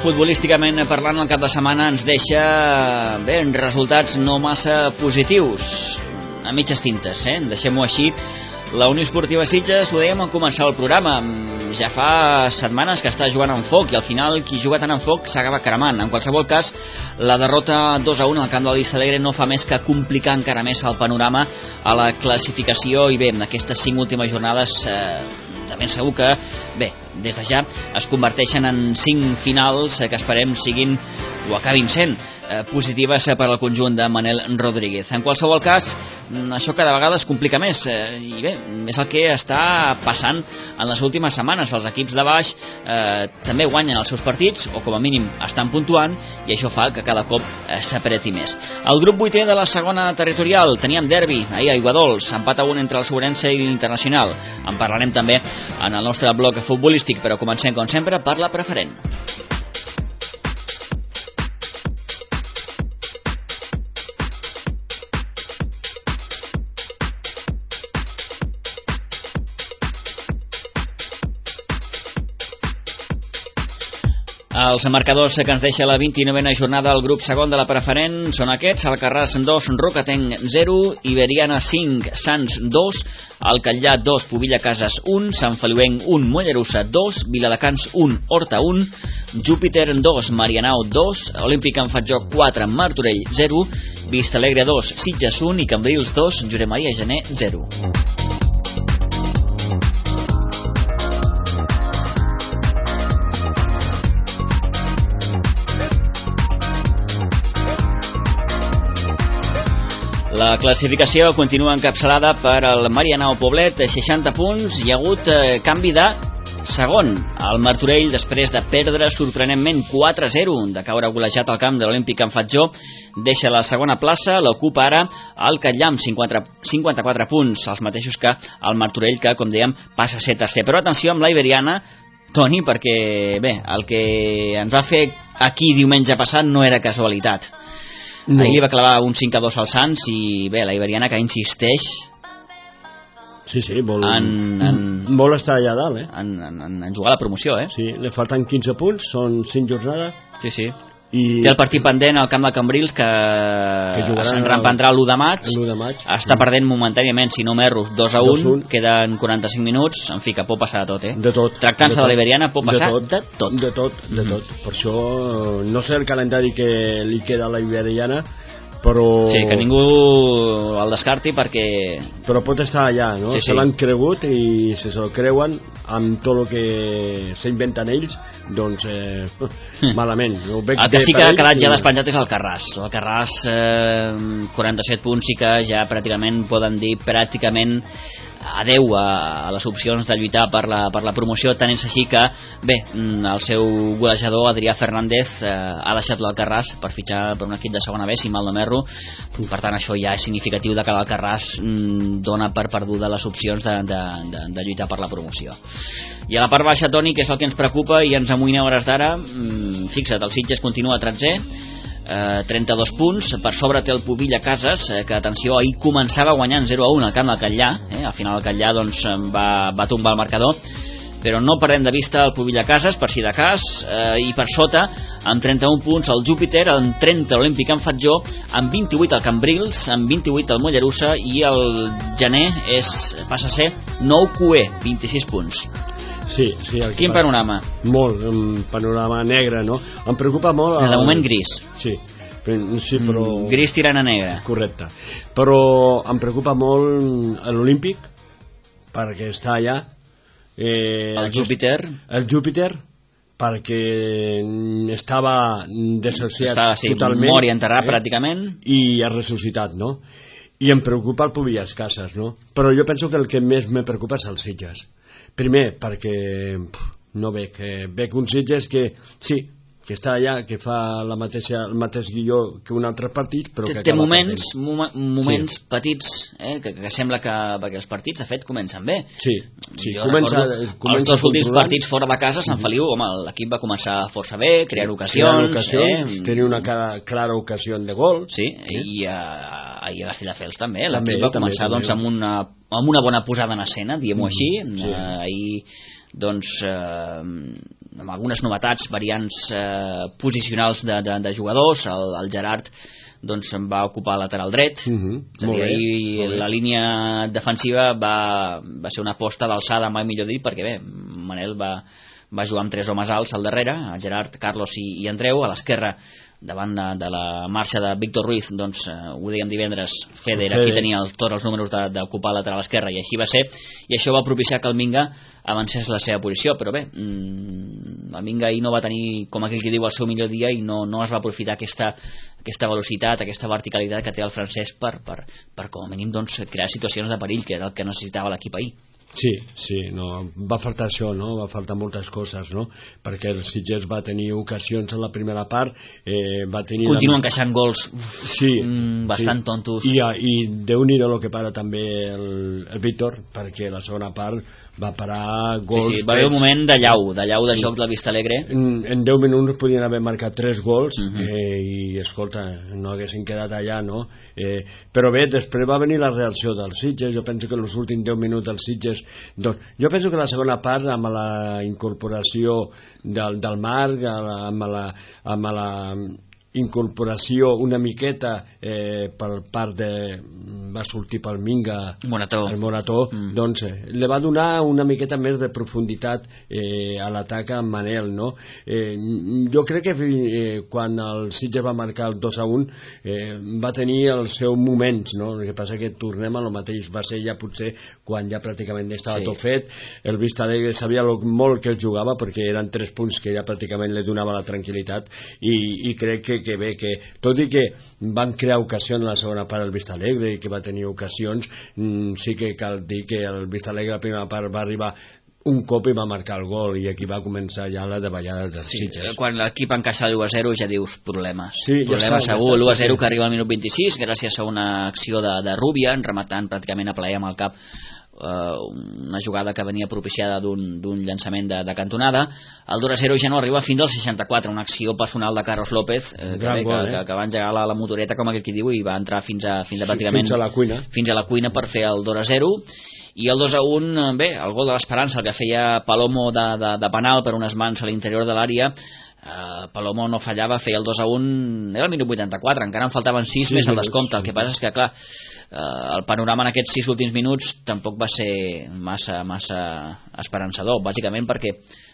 futbolísticament parlant, el cap de setmana ens deixa bé, resultats no massa positius, a mitges tintes, eh? Deixem-ho així. La Unió Esportiva Sitges, ho dèiem al començar el programa, ja fa setmanes que està jugant en foc i al final qui juga tant en foc s'acaba cremant. En qualsevol cas, la derrota dos a un al camp de l'Alís Alegre no fa més que complicar encara més el panorama a la classificació i bé, en aquestes cinc últimes jornades eh, de ben segur que, bé, des de ja es converteixen en cinc finals que esperem siguin o acabin sent eh, positives per al conjunt de Manel Rodríguez. En qualsevol cas, això cada vegada es complica més eh, i bé, és el que està passant en les últimes setmanes. Els equips de baix eh, també guanyen els seus partits o com a mínim estan puntuant i això fa que cada cop eh, s'apreti més. El grup vuitè de la segona territorial, teníem derbi ahir a Aiguadols, empat a un entre el Sobrense i l'Internacional. En parlarem també en el nostre bloc futbolístic, però comencem com sempre per la preferent. Els marcadors que ens deixa la vint-i-novena jornada del grup segon de la preferent són aquests: Alcarràs dos, Rocatenc zero, Iberiana cinc, Sants dos, Alcatllà dos, Pobilla Cases un, Sant Feliuenc un, Mollerussa dos, Viladecans un, Horta un, Júpiter dos, Marianao dos, Olímpic en Fatjó quatre, Martorell zero, Vista Alegre dos, Sitges un i Cambrils dos, Josep Maria Gené zero. La classificació continua encapçalada per el Marianao Poblet, seixanta punts. Hi ha hagut eh, canvi de segon. El Martorell, després de perdre sorprenentment quatre a zero, de caure golejat al camp de l'Olímpic en Fatjó, deixa la segona plaça, l'ocupa ara el Catllà amb cinquanta-quatre punts, els mateixos que el Martorell, que, com dèiem, passa a ser tercer. Però atenció amb la Iberiana, Toni, perquè bé, el que ens va fer aquí diumenge passat no era casualitat. No. Ahir li va clavar un cinc a dos al Sants i bé, la Iberiana que insisteix sí, sí, vol, en, en, vol estar allà dalt eh? en, en, en jugar la promoció eh? Sí, li falten quinze punts, són cinc jornades sí, sí. I té el partit pendent al camp de Cambrils que, que se'n reprendrà l'u de maig, de maig està mm. perdent momentàniament, si no m'erro, dos a un, queden quaranta-cinc minuts, en fi, que pot passar de tot, eh? De tot. Tractant-se de, de la Iberiana pot passar de tot. De tot, de tot, de tot. Mm. Per això, no sé el calendari que li queda a la Iberiana, però... Sí, que ningú el descarti perquè... Però pot estar allà, no? Sí, sí. Se l'han cregut i si se'l creuen amb tot el que s'inventen ells, doncs eh, malament. No veig el que sí que ha quedat i... ja despenjat és el Carràs. El Carràs, eh, quaranta-set punts, sí que ja pràcticament poden dir pràcticament adeu a, a les opcions de lluitar per la, per la promoció, tant és així que bé, el seu golejador Adrià Fernández eh, ha deixat l'Alcarràs per fitxar per un equip de segona B, si mal no m'erro. Per tant això ja és significatiu de que l'Alcarràs mm, dona per perduda les opcions de, de, de, de lluitar per la promoció. I a la part baixa, Toni, que és el que ens preocupa i ens amoïna a hores d'ara, mm, fixa't, el Sitges continua tretzè, Eh, trenta-dos punts, per sobre té el Pobilla Cases, eh, que atenció, ahir començava guanyant zero a un al camp del Catllà, eh, al final el Catllà doncs, va, va tombar el marcador, però no perdem de vista el Pobilla Cases per si de cas, eh, i per sota amb trenta-un punts el Júpiter, amb trenta l'Olímpic en Fatjó, amb vint-i-vuit el Cambrils, amb vint-i-vuit el Mollerussa i el Gené és, passa a ser nou Q E, vint-i-sis punts. Sí, sí, quin panorama? Molt, un panorama negre, no? Em preocupa molt... El... De moment gris. Sí, sí, però... Mm, gris tirant a negre. Correcte. Però em preocupa molt l'Olímpic, perquè està allà. Eh, el Júpiter. El Júpiter, perquè estava desassiat estava, sí, totalment. Mort i enterrat, eh? Pràcticament. I ha ressuscitat, no? I em preocupa el Pobilla Cases, no? Però jo penso que el que més me preocupa és el Sitges. Primer, perquè no veig, eh, veig un Sitges que sí, que està allà, que fa la mateixa, el mateix guió que un altre partit, però que té moments, mom moments sí. petits, eh, que, que sembla que perquè els partits de fet comencen bé. Sí, sí. Jo comença, comença els dos últims partits fora de casa, Sant Feliu, home, l'equip va començar força bé, creant ocasions, ocasions eh, tenia una clara, clara ocasió de gol. Sí, eh? i uh, ahir a Castelldefels també, l'equip va començar també, doncs, amb, una, amb una bona posada en escena, diguem-ho mm, així, sí. uh, ahir doncs eh, amb algunes novetats, variants eh, posicionals de, de, de jugadors. El, el Gerard doncs em va ocupar el lateral dret. Uh-huh. És a dir, ahir la línia defensiva va, va ser una aposta d'alçada, mai millor dit, perquè bé, Manel va, va jugar amb tres homes alts al darrere, Gerard, Carlos i, i Andreu. A l'esquerra, davant de, de la marxa de Víctor Ruiz, doncs eh, ho dèiem divendres, Fede era qui tenia el, tots els números d'ocupar el lateral esquerre, i així va ser, i això va propiciar que el Minga avancés la seva posició. Però bé, mmm, el Minga ahir no va tenir, com aquell que diu, el seu millor dia, i no, no es va aprofitar aquesta, aquesta velocitat, aquesta verticalitat que té el francès per, per, per com a mínim doncs, crear situacions de perill, que era el que necessitava l'equip ahir. Sí, sí, no, va faltar això, no? Va faltar moltes coses, no? Perquè el Sitges va tenir ocasions en la primera part, eh, va tenir... Continua la... encaixant gols sí, mm, bastant sí. tontos. I, i Déu-n'hi-do el que para també el, el Víctor, perquè la segona part va parar gols... Sí, sí, va haver un moment de llau, de llau de sí. joc del Vista Alegre. En, en deu minuts podien haver marcat tres gols, uh -huh. eh, i escolta, no haguessin quedat allà, no? Eh, però bé, després va venir la reacció del Sitges. Jo penso que en els últims deu minuts del Sitges, doncs, jo penso que la segona part, amb la incorporació del, del Marc, amb la, amb la incorporació una miqueta eh, per part de... va sortir pel Minga Morató, el Morató mm. doncs eh, li va donar una miqueta més de profunditat eh, a l'atac amb Manel, no? Eh, jo crec que eh, quan el Sitges va marcar el dos a un eh, va tenir els seus moments, no? El que passa que tornem a lo mateix, va ser ja potser quan ja pràcticament estava sí. tot fet. El Vista Alegre sabia lo molt que es jugava, perquè eren tres punts que ja pràcticament li donava la tranquil·litat, i, i crec que que bé, que tot i que van crear ocasions en la segona part del Vista Alegre i que va tenir ocasions, mmm, sí que cal dir que el Vista Alegre la primera part va arribar un cop i va marcar el gol, i aquí va començar ja la davallada dels sí, Sitges. Quan l'equip encaixa l'u a zero ja dius problemes, sí, problemes ja segur. Ja l'u a zero que arriba al minut vint-i-sis gràcies a una acció de, de Rubia, rematant pràcticament a plaer amb el cap Uh, una jugada que venia propiciada d'un llançament de, de cantonada. El dos a zero ja no arriba fins al seixanta-quatre, una acció personal de Carlos López, eh, que, bé, gol, que, eh? que, que va engegar la, la motoreta, com aquell qui diu, i va entrar fins a, fins a pràcticament fins a la cuina fins a la cuina per fer el dos a zero. I el dos a un, bé, el gol de l'Esperança, el que feia Palomo de, de, de penal per unes mans a l'interior de l'àrea. Uh, Palomo no fallava, feia el dos a un, era el minut vuitanta-quatre, encara en faltaven sis sí, més al descompte. El que passa és que, clar, uh, el panorama en aquests sis últims minuts tampoc va ser massa, massa esperançador, bàsicament perquè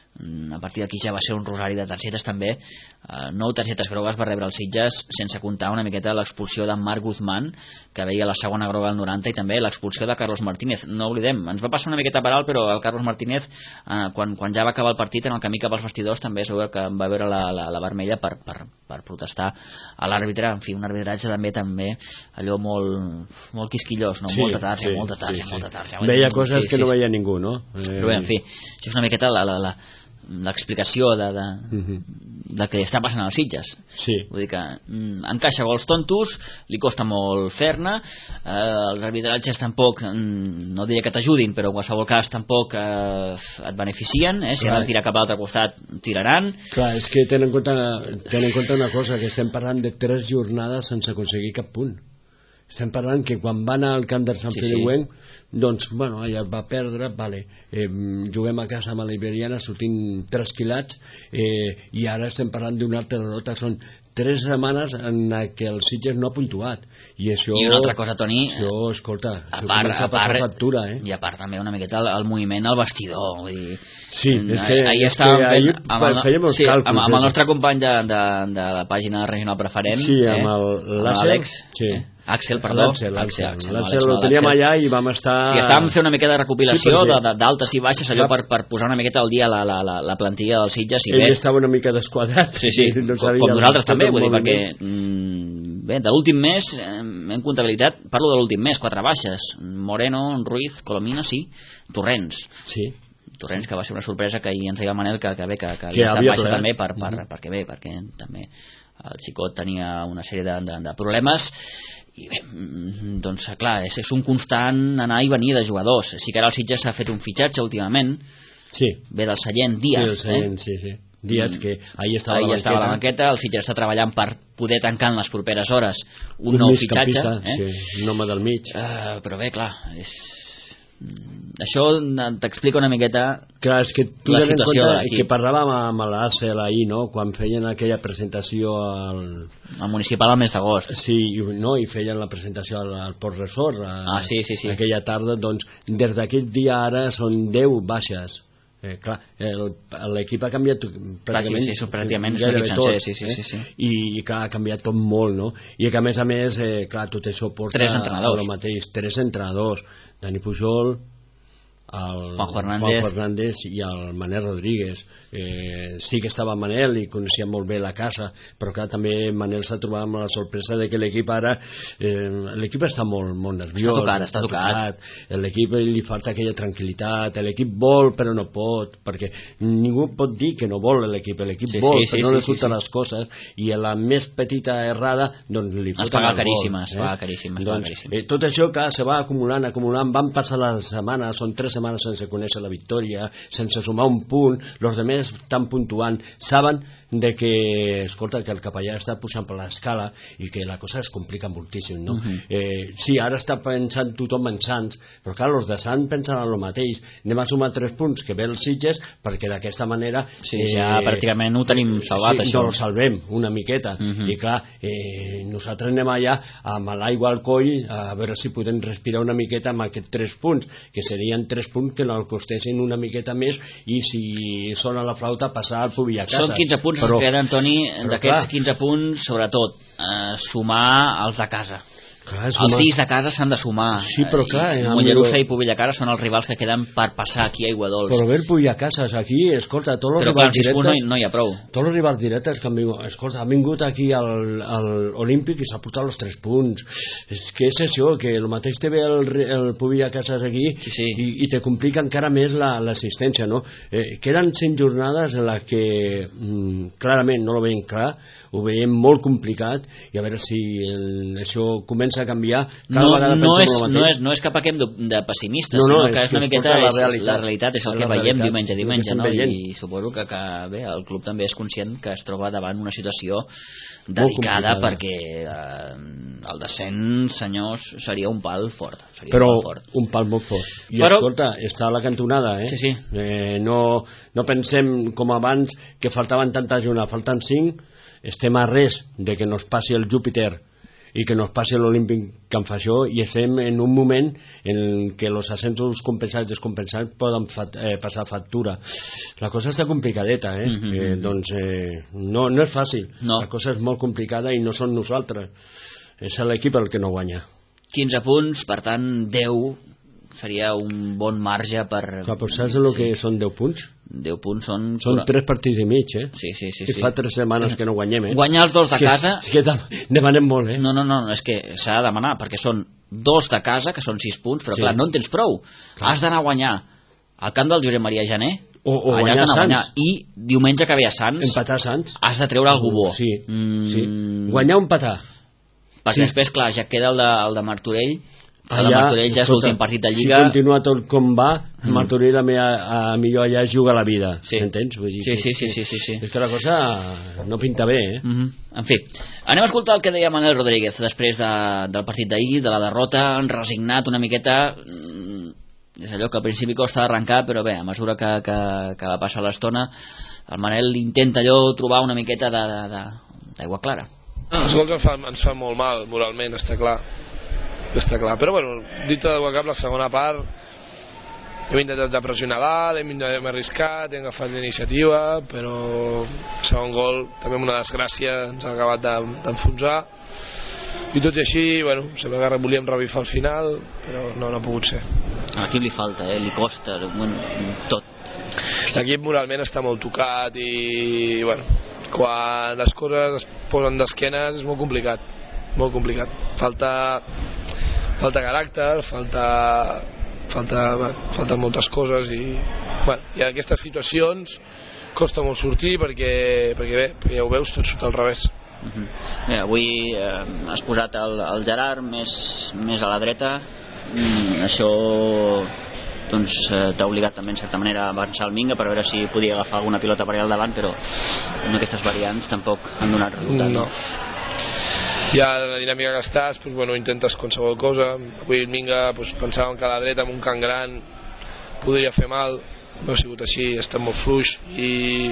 a partir d'aquí ja va ser un rosari de targetes també. Uh, nou targetes grogues va rebre el Sitges, sense comptar una miqueta l'expulsió de Marc Guzmán, que veia la segona groga al noranta, i també l'expulsió de Carlos Martínez. No oblidem, ens va passar una miqueta per alt, però el Carlos Martínez, uh, quan, quan ja va acabar el partit, en el camí cap als vestidors, també es veu que va veure la, la, la vermella per, per, per protestar a l'àrbitre. En fi, un arbitratge també també allò molt, molt quisquillós, no? Sí, molta tarja, sí, molta tarja, sí, molta sí. tarja. Veia coses sí, que sí, no sí. veia ningú, no? Eh... Però bé, en fi, això és una miqueta la, la, la l'explicació de, de, uh-huh. del que està passant als Sitges. Sí. Vull dir que mm, encaixa gols tontos, li costa molt fer-ne, eh, els arbitratges tampoc, mm, no diria que t'ajudin, però en qualsevol cas tampoc eh, et beneficien, eh? Si han de tirar cap a l'altre costat tiraran. Clar, és que ten en compte, ten en compte una cosa, que estem parlant de tres jornades sense aconseguir cap punt. Estem parlant que quan va anar al camp del Sant sí, Feliuenc sí. doncs, bueno, allà va perdre, vale, eh, juguem a casa amb la Iberiana sortint trasquilats, eh, i ara estem parlant d'una altra derrota. Són tres setmanes en què el Sitges no ha puntuat, i això, i una altra cosa, Toni, això, escolta, a això part, comença a passar factura, eh? I a part també una miqueta el, el moviment al vestidor, vull dir, sí, és que, ahir és que ahir fent, amb, el, fèiem els sí, càlculs, amb, amb el eh? nostre company de, de, de la pàgina regional preferent, sí, amb eh? l'Àlex, sí. eh? Axel, perdó, l'Àxel, Axel, Axel, l'Àxel no, ho teníem allà i vam estar... Sí, estàvem fent una miqueta de recopilació sí, perquè... d'altes i baixes, allò per, per posar una miqueta al dia la, la, la, la plantilla del Sitges. I ell bé, estava una mica desquadrat. Sí, sí, no com, com nosaltres també, vull dir, perquè mm, bé, de l'últim mes en comptabilitat, parlo de l'últim mes, quatre baixes: Moreno, Ruiz, Colomina, sí, Torrents. Sí. Torrents, que va ser una sorpresa, que ahir ens deia el Manel que, que bé, que, que, que havia estat baixa plat. també per, per, uh-huh. perquè bé, perquè també el xicot tenia una sèrie de, de, de problemes. I bé, doncs clar, és, és un constant anar i venir de jugadors. Sí que ara el Sitges s'ha fet un fitxatge últimament, sí. ve del Sallent, Díaz, sí, el Sallent, eh? sí, sí. Díaz, que ahir estava, ahir a, la estava a la banqueta. El Sitges està treballant per poder tancar en les properes hores un, un nou fitxatge, eh? Sí, un home del mig. Uh, però bé, clar, és... això t'explica una miqueta clar, és que tu la tens en situació de compte l'equip. que parlàvem amb l'Àcel ahir, no? Quan feien aquella presentació al... al municipal al mes d'agost. Sí, i, no? I feien la presentació al, al Port Resort a, ah, sí, sí, sí. aquella tarda, doncs des d'aquell dia ara són deu baixes. Eh, clar, l'equip ha canviat pràcticament, sí, sí, pràcticament gairebé tot, sí, sí, eh? sí, sí. I, i clar, ha canviat tot molt, no? I que a més a més, eh, clar, tot això porta tres entrenadors, a lo mateix, tres entrenadors, Dani Pujol, el Juan Fernández. Juan Fernández i el Manel Rodríguez. Eh, sí que estava Manel i coneixia molt bé la casa, però clar, també Manel s'ha trobat amb la sorpresa de que l'equip ara eh, l'equip està molt, molt nerviós, està tocat, està tocat, tocat. L'equip li falta aquella tranquil·litat, l'equip vol però no pot, perquè ningú pot dir que no vol l'equip, l'equip sí, vol sí, però sí, no sí, li surten sí, sí. les coses, i a la més petita errada doncs li foten es paga el caríssima, gol, es paga caríssima, eh? doncs, caríssima. Eh, tot això que se va acumulant, acumulant, van passar les setmanes, són tres setmanes sense conèixer la victòria, sense sumar un punt, els altres estan puntuant, saben de que, escolta, que el capellà està pujant per l'escala i que la cosa es complica moltíssim, no? Uh-huh. eh, sí, ara està pensant tothom en Sants, però clar, els de Sants pensen en el mateix, anem a sumar tres punts que ve els Sitges, perquè d'aquesta manera sí, eh, ja pràcticament ho tenim salvat, sí, això. no el salvem una miqueta, uh-huh. i clar, eh, nosaltres anem allà amb l'aigua al coll a veure si podem respirar una miqueta amb aquests tres punts, que serien tres punts que no el costessin una miqueta més, i si sona la flauta passar al Pubi a casa. Són quinze punts però, que queden, Toni, d'aquests quinze punts, sobretot, eh, sumar els de casa. Clar, els sis de casa s'han de sumar. Sí, però clar, I Mollerussa i Pubillacara són els rivals que queden per passar aquí a Aiguadols. Però ver Pubillacases aquí, escolta, tots els però rivals clar, directes... No, no hi ha prou. Tots els rivals directes que han vingut, escolta, han vingut aquí al, al Olímpic i s'ha portat els tres punts. És que és això, que el mateix te ve el, el Pubillacases aquí sí, sí. i, i te complica encara més l'assistència, no? Eh, queden cinc jornades en les que mm, clarament no lo veiem clar, ho veiem molt complicat, i a veure si el, això comença a canviar. Cada no, vegada no, és, no, no, és, no és que paquem de, de pessimistes, no, no, sinó que és, és una miqueta la és, realitat. la realitat és el és que veiem realitat, diumenge a diumenge, no? veient. I suposo que, que bé, el club també és conscient que es troba davant una situació delicada, perquè eh, el descens, senyors, seria un pal fort, seria però un pal fort. un pal molt fort, i però, escolta, està a la cantonada, eh? Sí, sí. Eh, no, no pensem com abans que faltaven tantes jornades, falten cinc, estem a res de que nos passi el Júpiter i que nos passi l'Olímpic Can Faixó, i estem en un moment en què els ascensos compensats i descompensats poden fat, eh, passar factura. La cosa està complicadeta, eh? Mm-hmm. eh doncs eh, no, no és fàcil, no. La cosa és molt complicada i no són nosaltres, és l'equip el que no guanya. Quinze punts, per tant deu seria un bon marge per... Clar, però saps el sí. que són deu punts? deu punts són... Són tres partits i mig, eh? Sí, sí, sí. I sí. fa tres setmanes que no guanyem, eh? Guanyar els dos de és casa... Que, és que demanem molt, eh? No, no, no, és que s'ha de demanar, perquè són dos de casa, que són sis punts, però sí. clar, no en tens prou. Clar. Has d'anar a guanyar al camp del Josep Maria Jané, o, o allà guanyar has Sants. Guanyar, i diumenge que ve a Sants... Empatar Sants. Has de treure algú bo. Sí, mm... sí. Guanyar o empatar. Perquè sí. després, clar, ja queda el de, el de Martorell, el de Martorell ja és l'últim partit de Lliga. Si continua tot com va, mm. Martorell a, a, a millor allà juga la vida, sí. entens? Vull dir sí, que, sí, sí, sí, sí, sí. És que la cosa no pinta bé, eh? Mm-hmm. En fi, anem a escoltar el que deia Manel Rodríguez després de, del partit d'ahir, de la derrota, resignat una miqueta. És allò que al principi costa arrencar, però bé, a mesura que, que, que va passar l'estona, el Manel intenta allò trobar una miqueta d'aigua clara. Els gols ens fan, ens fan molt mal moralment, està clar. Està clar, però bueno, dit tot el cap, la segona part hem intentat de pressionar dalt, hem, hem arriscat, hem agafat l'iniciativa, però el segon gol també amb una desgràcia ens ha acabat d'enfonsar, i tot i així, bueno, sembla que volíem revifar al final, però no, no ha pogut ser. A l'equip li falta, eh? Li costa, bueno, tot. L'equip moralment està molt tocat i, bueno, quan les coses es posen d'esquenes és molt complicat, molt complicat. Falta falta caràcter, falta falta, bueno, falten moltes coses i, bueno, i en aquestes situacions costa molt sortir perquè, perquè bé, perquè ja ho veus, tot surt al revés. Uh-huh. Bé, avui eh, has posat el, el Gerard més, més a la dreta, mm, això doncs eh, t'ha obligat també en certa manera a avançar el Minga per veure si podia agafar alguna pilota per allà al davant, però amb aquestes variants tampoc han donat resultat. No. ja la dinàmica que estàs, doncs, bueno, intentes qualsevol cosa. Avui vinga, doncs, pensàvem que a la dreta amb un camp gran podria fer mal, no ha sigut així, està molt fluix i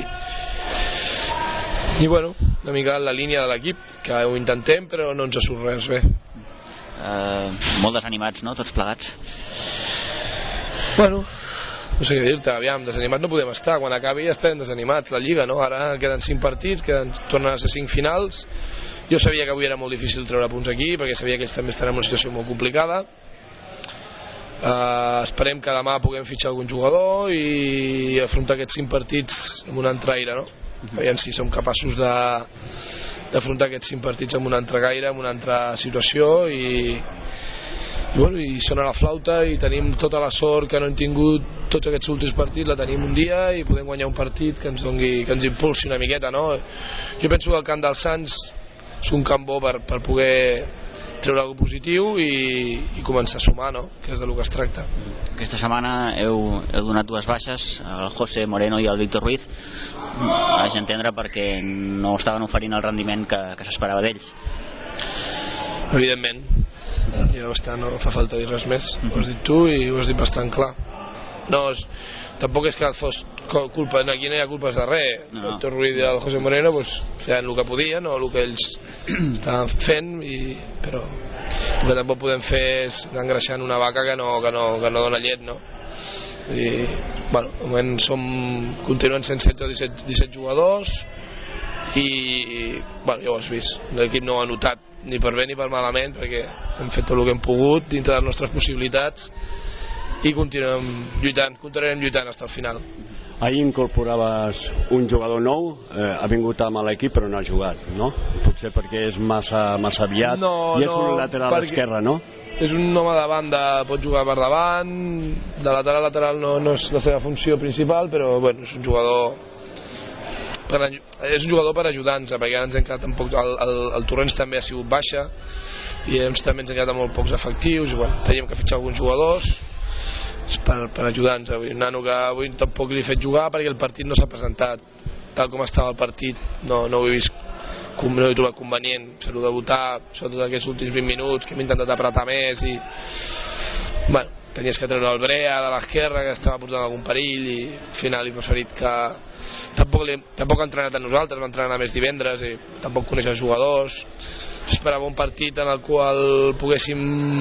i bueno, una mica la línia de l'equip, que ho intentem però no ens ha surt res bé. Uh, molt desanimats, no? Tots plegats. Bueno, no sé què dir-te, aviam, desanimats no podem estar, quan acabi ja estarem desanimats, la Lliga, no? Ara queden cinc partits, queden, tornen a ser cinc finals. Jo sabia que avui era molt difícil treure punts aquí, perquè sabia que ells també estan en una situació molt complicada. Uh, esperem que demà puguem fitxar algun jugador i afrontar aquests cinc partits amb un altre aire, no? Veiem si som capaços de d'afrontar aquests cinc partits amb un altre gaire, amb una altra situació i, i, bueno, i sona la flauta i tenim tota la sort que no hem tingut tots aquests últims partits, la tenim un dia i podem guanyar un partit que ens doni, que ens impulsi una miqueta, no? Jo penso que el camp dels Sants és un camp bo per, per poder treure alguna cosa positiu i, i començar a sumar, no? Que és de lo que es tracta. Aquesta setmana heu, heu donat dues baixes, el José Moreno i el Víctor Ruiz. Haig d'entendre perquè no estaven oferint el rendiment que, que s'esperava d'ells. Evidentment, ja està, no fa falta dir res més. Ho has dit tu i ho has dit bastant clar. No, és, tampoc és que fos culpa, aquí no hi ha culpes de res. No. El Víctor Ruiz i el José Moreno pues, feien el que podien o el que ells estaven fent i, però el que tampoc podem fer és engreixar una vaca que no, que no, que no dona llet, no? I, bueno, de moment som, continuen sent setze o disset jugadors i, bueno, ja ho has vist, l'equip no ho ha notat ni per bé ni per malament perquè hem fet tot el que hem pogut dintre de les nostres possibilitats i continuem lluitant, continuarem lluitant fins al final. Ahir incorporaves un jugador nou, eh, ha vingut amb l'equip però no ha jugat, no? Potser perquè és massa, massa aviat no, i és no, un lateral esquerre, no? És un home de banda, pot jugar per davant, de lateral a lateral no, no és la seva funció principal, però bueno, és un jugador per, és un jugador per ajudar-nos, perquè ara ens hem quedat poc, el, el, el Torrents també ha sigut baixa i ens també ens hem quedat amb molt pocs efectius i bueno, teníem que fitxar alguns jugadors per, per ajudar-nos avui. Un nano que avui tampoc li he fet jugar perquè el partit no s'ha presentat tal com estava el partit, no, no ho he vist, no he trobat convenient fer-ho debutar, sobretot aquests últims vint minuts que hem intentat apretar més i bueno, tenies que treure el Brea de l'esquerra que estava portant algun perill i al final he preferit que tampoc, li, tampoc ha entrenat a nosaltres, va entrenar més divendres i tampoc coneix els jugadors. Esperava un partit en el qual poguéssim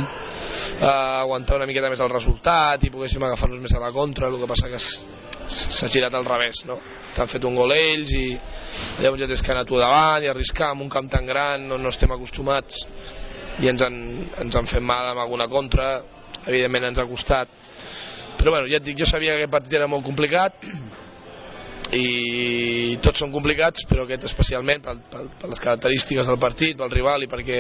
eh, aguantar una miqueta més el resultat i poguéssim agafar-nos més a la contra, el que passa que s'ha girat al revés, no? T'han fet un gol ells i llavors ja tens que anar tu davant i arriscar en un camp tan gran on no estem acostumats i ens han, ens han fet mal amb alguna contra, evidentment ens ha costat, però bueno, ja et dic, jo sabia que aquest partit era molt complicat i tots són complicats, però aquest especialment per, per, per les característiques del partit, pel rival i perquè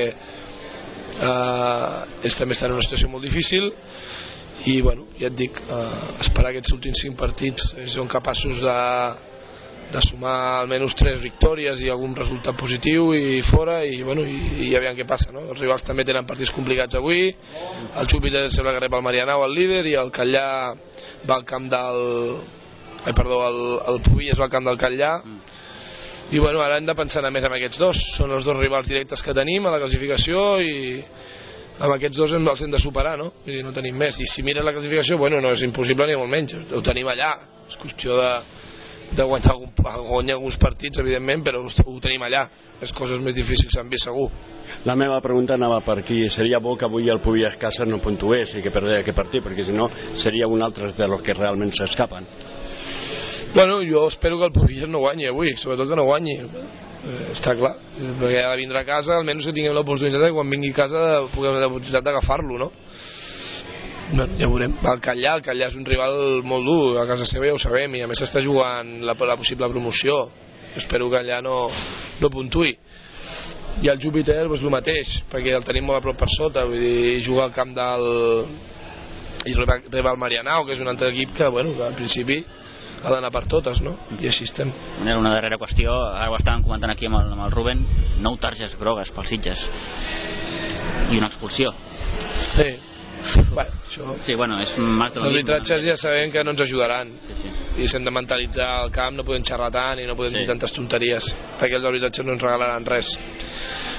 eh, ells també estan en una situació molt difícil i bueno, ja et dic, eh, esperar aquests últims cinc partits si són capaços de, de sumar almenys tres victòries i algun resultat positiu i fora i, bueno, i, i aviam què passa, no? Els rivals també tenen partits complicats avui, el Júpiter sembla que rep el Marianao, el líder, i el Catllà va al camp del Ai, perdó, el, el Pubillas va al camp del Catllà i bueno, ara hem de pensar a més en aquests dos, són els dos rivals directes que tenim a la classificació i amb aquests dos els hem de superar, no? I no tenim més, i si mires la classificació bueno, no és impossible ni molt menys, ho tenim allà, és qüestió de, de guanyar, algun, guanyar alguns partits evidentment, però ho tenim allà, les coses més difícils s'han vist segur. La meva pregunta anava per aquí, seria bo que avui el Pubillas Cases no puntués i que perdés aquest partit, perquè si no seria un altre de los que realment s'escapen. Bueno, jo espero que el Pubillas no guanyi avui, sobretot que no guanyi, eh, està clar, perquè ha de vindre a casa, almenys que tinguem l'oportunitat que quan vingui a casa puguem la possibilitat d'agafar-lo, no? Bueno, ja veurem. El Catllà, el Catllà és un rival molt dur, a casa seva ja ho sabem, i a més està jugant la, la possible promoció, espero que allà no, no puntuï. I el Júpiter, doncs el mateix, perquè el tenim molt a prop per sota, vull dir, jugar al camp del... i reba el Marianao, que és un altre equip que, bueno, que al principi ha d'anar per totes, no? I així estem. Una darrera qüestió, ara ho estàvem comentant aquí amb el, amb el Rubén, nou targes grogues pels Sitges i una expulsió. Sí. Bueno, això... Sí, bueno, és més de els arbitratges ja sabem que no ens ajudaran, sí, sí. I s'hem de mentalitzar al camp, no podem xerrar tant i no podem dir sí. tantes tonteries, perquè els arbitratges no ens regalaran res.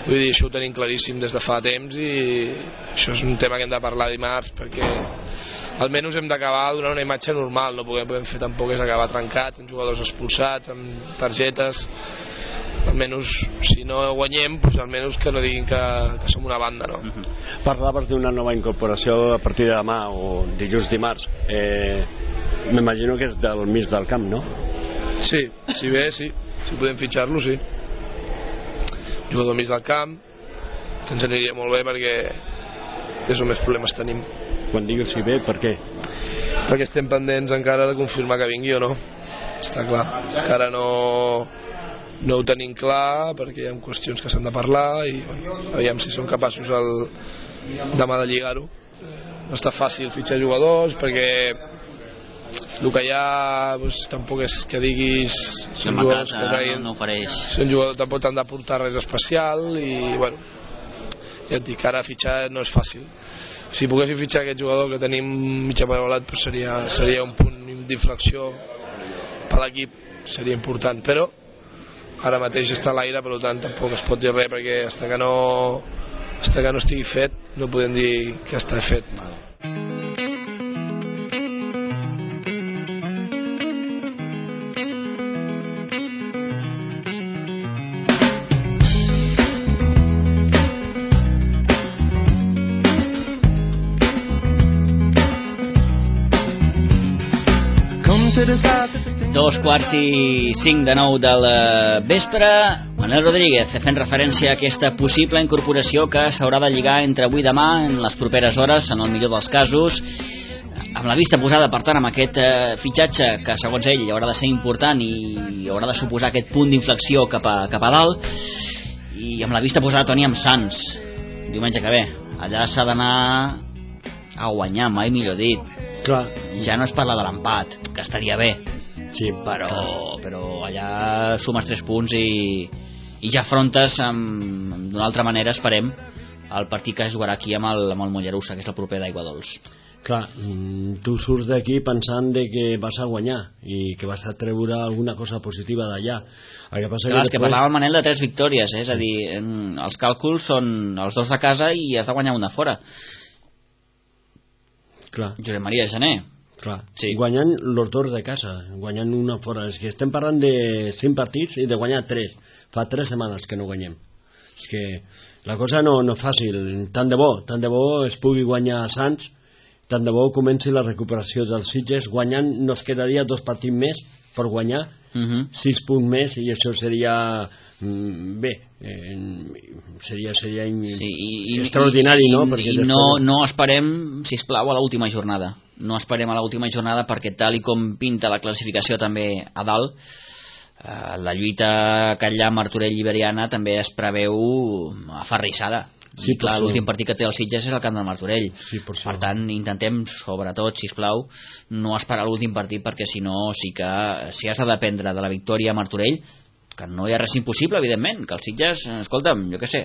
vull dir, això ho tenim claríssim des de fa temps i això és un tema que hem de parlar dimarts, perquè almenys hem d'acabar donant una imatge normal, no podem, podem fer tampoc és acabar trencats, amb jugadors expulsats, amb targetes. Almenys, si no guanyem, doncs almenys que no diguin que, que som una banda, no? Uh-huh. Parlaves d'una nova incorporació a partir de demà o dilluns dimarts. Eh, M'imagino que és del mig del camp, no? Sí, si bé, sí. Si podem fitxar-lo, sí. Jugador mig del camp, que ens aniria molt bé perquè és on més problemes tenim. Quan digues si bé, per què? Perquè estem pendents encara de confirmar que vingui o no. Està clar. Encara no, no ho tenim clar perquè hi ha qüestions que s'han de parlar i bueno, aviam si som capaços el, demà de lligar-ho. No està fàcil fitxar jugadors perquè el que hi ha doncs, tampoc és que diguis són jugadors que caiguin, no, no ofereix. Són jugadors tampoc t'han d'aportar res especial i bueno, ja et dic, ara fitxar no és fàcil. Si poguéssim fitxar aquest jugador que tenim mitja parabolat doncs seria, seria un punt d'inflexió per l'equip, seria important, però ara mateix està a l'aire, per tant tampoc es pot dir res perquè fins que no, fins que no estigui fet no podem dir que està fet. Dos quarts i cinc de nou del vespre. Manel Rodríguez fent referència a aquesta possible incorporació que s'haurà de lligar entre avui i demà en les properes hores, en el millor dels casos, amb la vista posada per tant amb aquest eh, fitxatge que segons ell haurà de ser important i haurà de suposar aquest punt d'inflexió cap a, cap a dalt, i amb la vista posada, Toni, amb Sants diumenge que ve. Allà s'ha d'anar a guanyar, mai millor dit. Clar. Ja no es parla de l'empat, que estaria bé, sí, però, però allà sumes tres punts i, i ja afrontes amb, d'una altra manera, esperem, el partit que es jugarà aquí amb el, amb el Mollerussa, que és el proper d'Aigua Dols. Clar, tu surts d'aquí pensant de que vas a guanyar i que vas a treure alguna cosa positiva d'allà. El que passa Clar, que és que després... parlava el Manel de tres victòries, eh? És a dir, els càlculs són els dos de casa i has de guanyar una fora. Clar. Josep Maria Gené. Clar. Sí. Guanyant los dos de casa, guanyant una fora. És que estem parlant de cinc partits i de guanyar tres. Fa tres setmanes que no guanyem. És que la cosa no, no és fàcil. Tant de bo, tant de bo es pugui guanyar a Sants, tant de bo comenci la recuperació dels Sitges. Guanyant nos quedaria dos partits més per guanyar, uh-huh. sis punts més, i això seria mm, bé, eh, seria, seria in, sí, i, extraordinari, i, no? I, Perquè i després... no, no esperem, sisplau, a l'última jornada. No esperem a l'última jornada perquè tal i com pinta la classificació també a dalt, eh, la lluita que allà a Martorell i Iberiana també es preveu aferrissada. Sí, I clar, l'últim partit que té el Sitges és el camp del Martorell. Sí, per, per tant, intentem, sobretot, sisplau, no esperar l'últim partit, perquè si no, sí que si has de dependre de la victòria a Martorell, que no hi ha res impossible, evidentment, que el Sitges, escolta'm, jo què sé,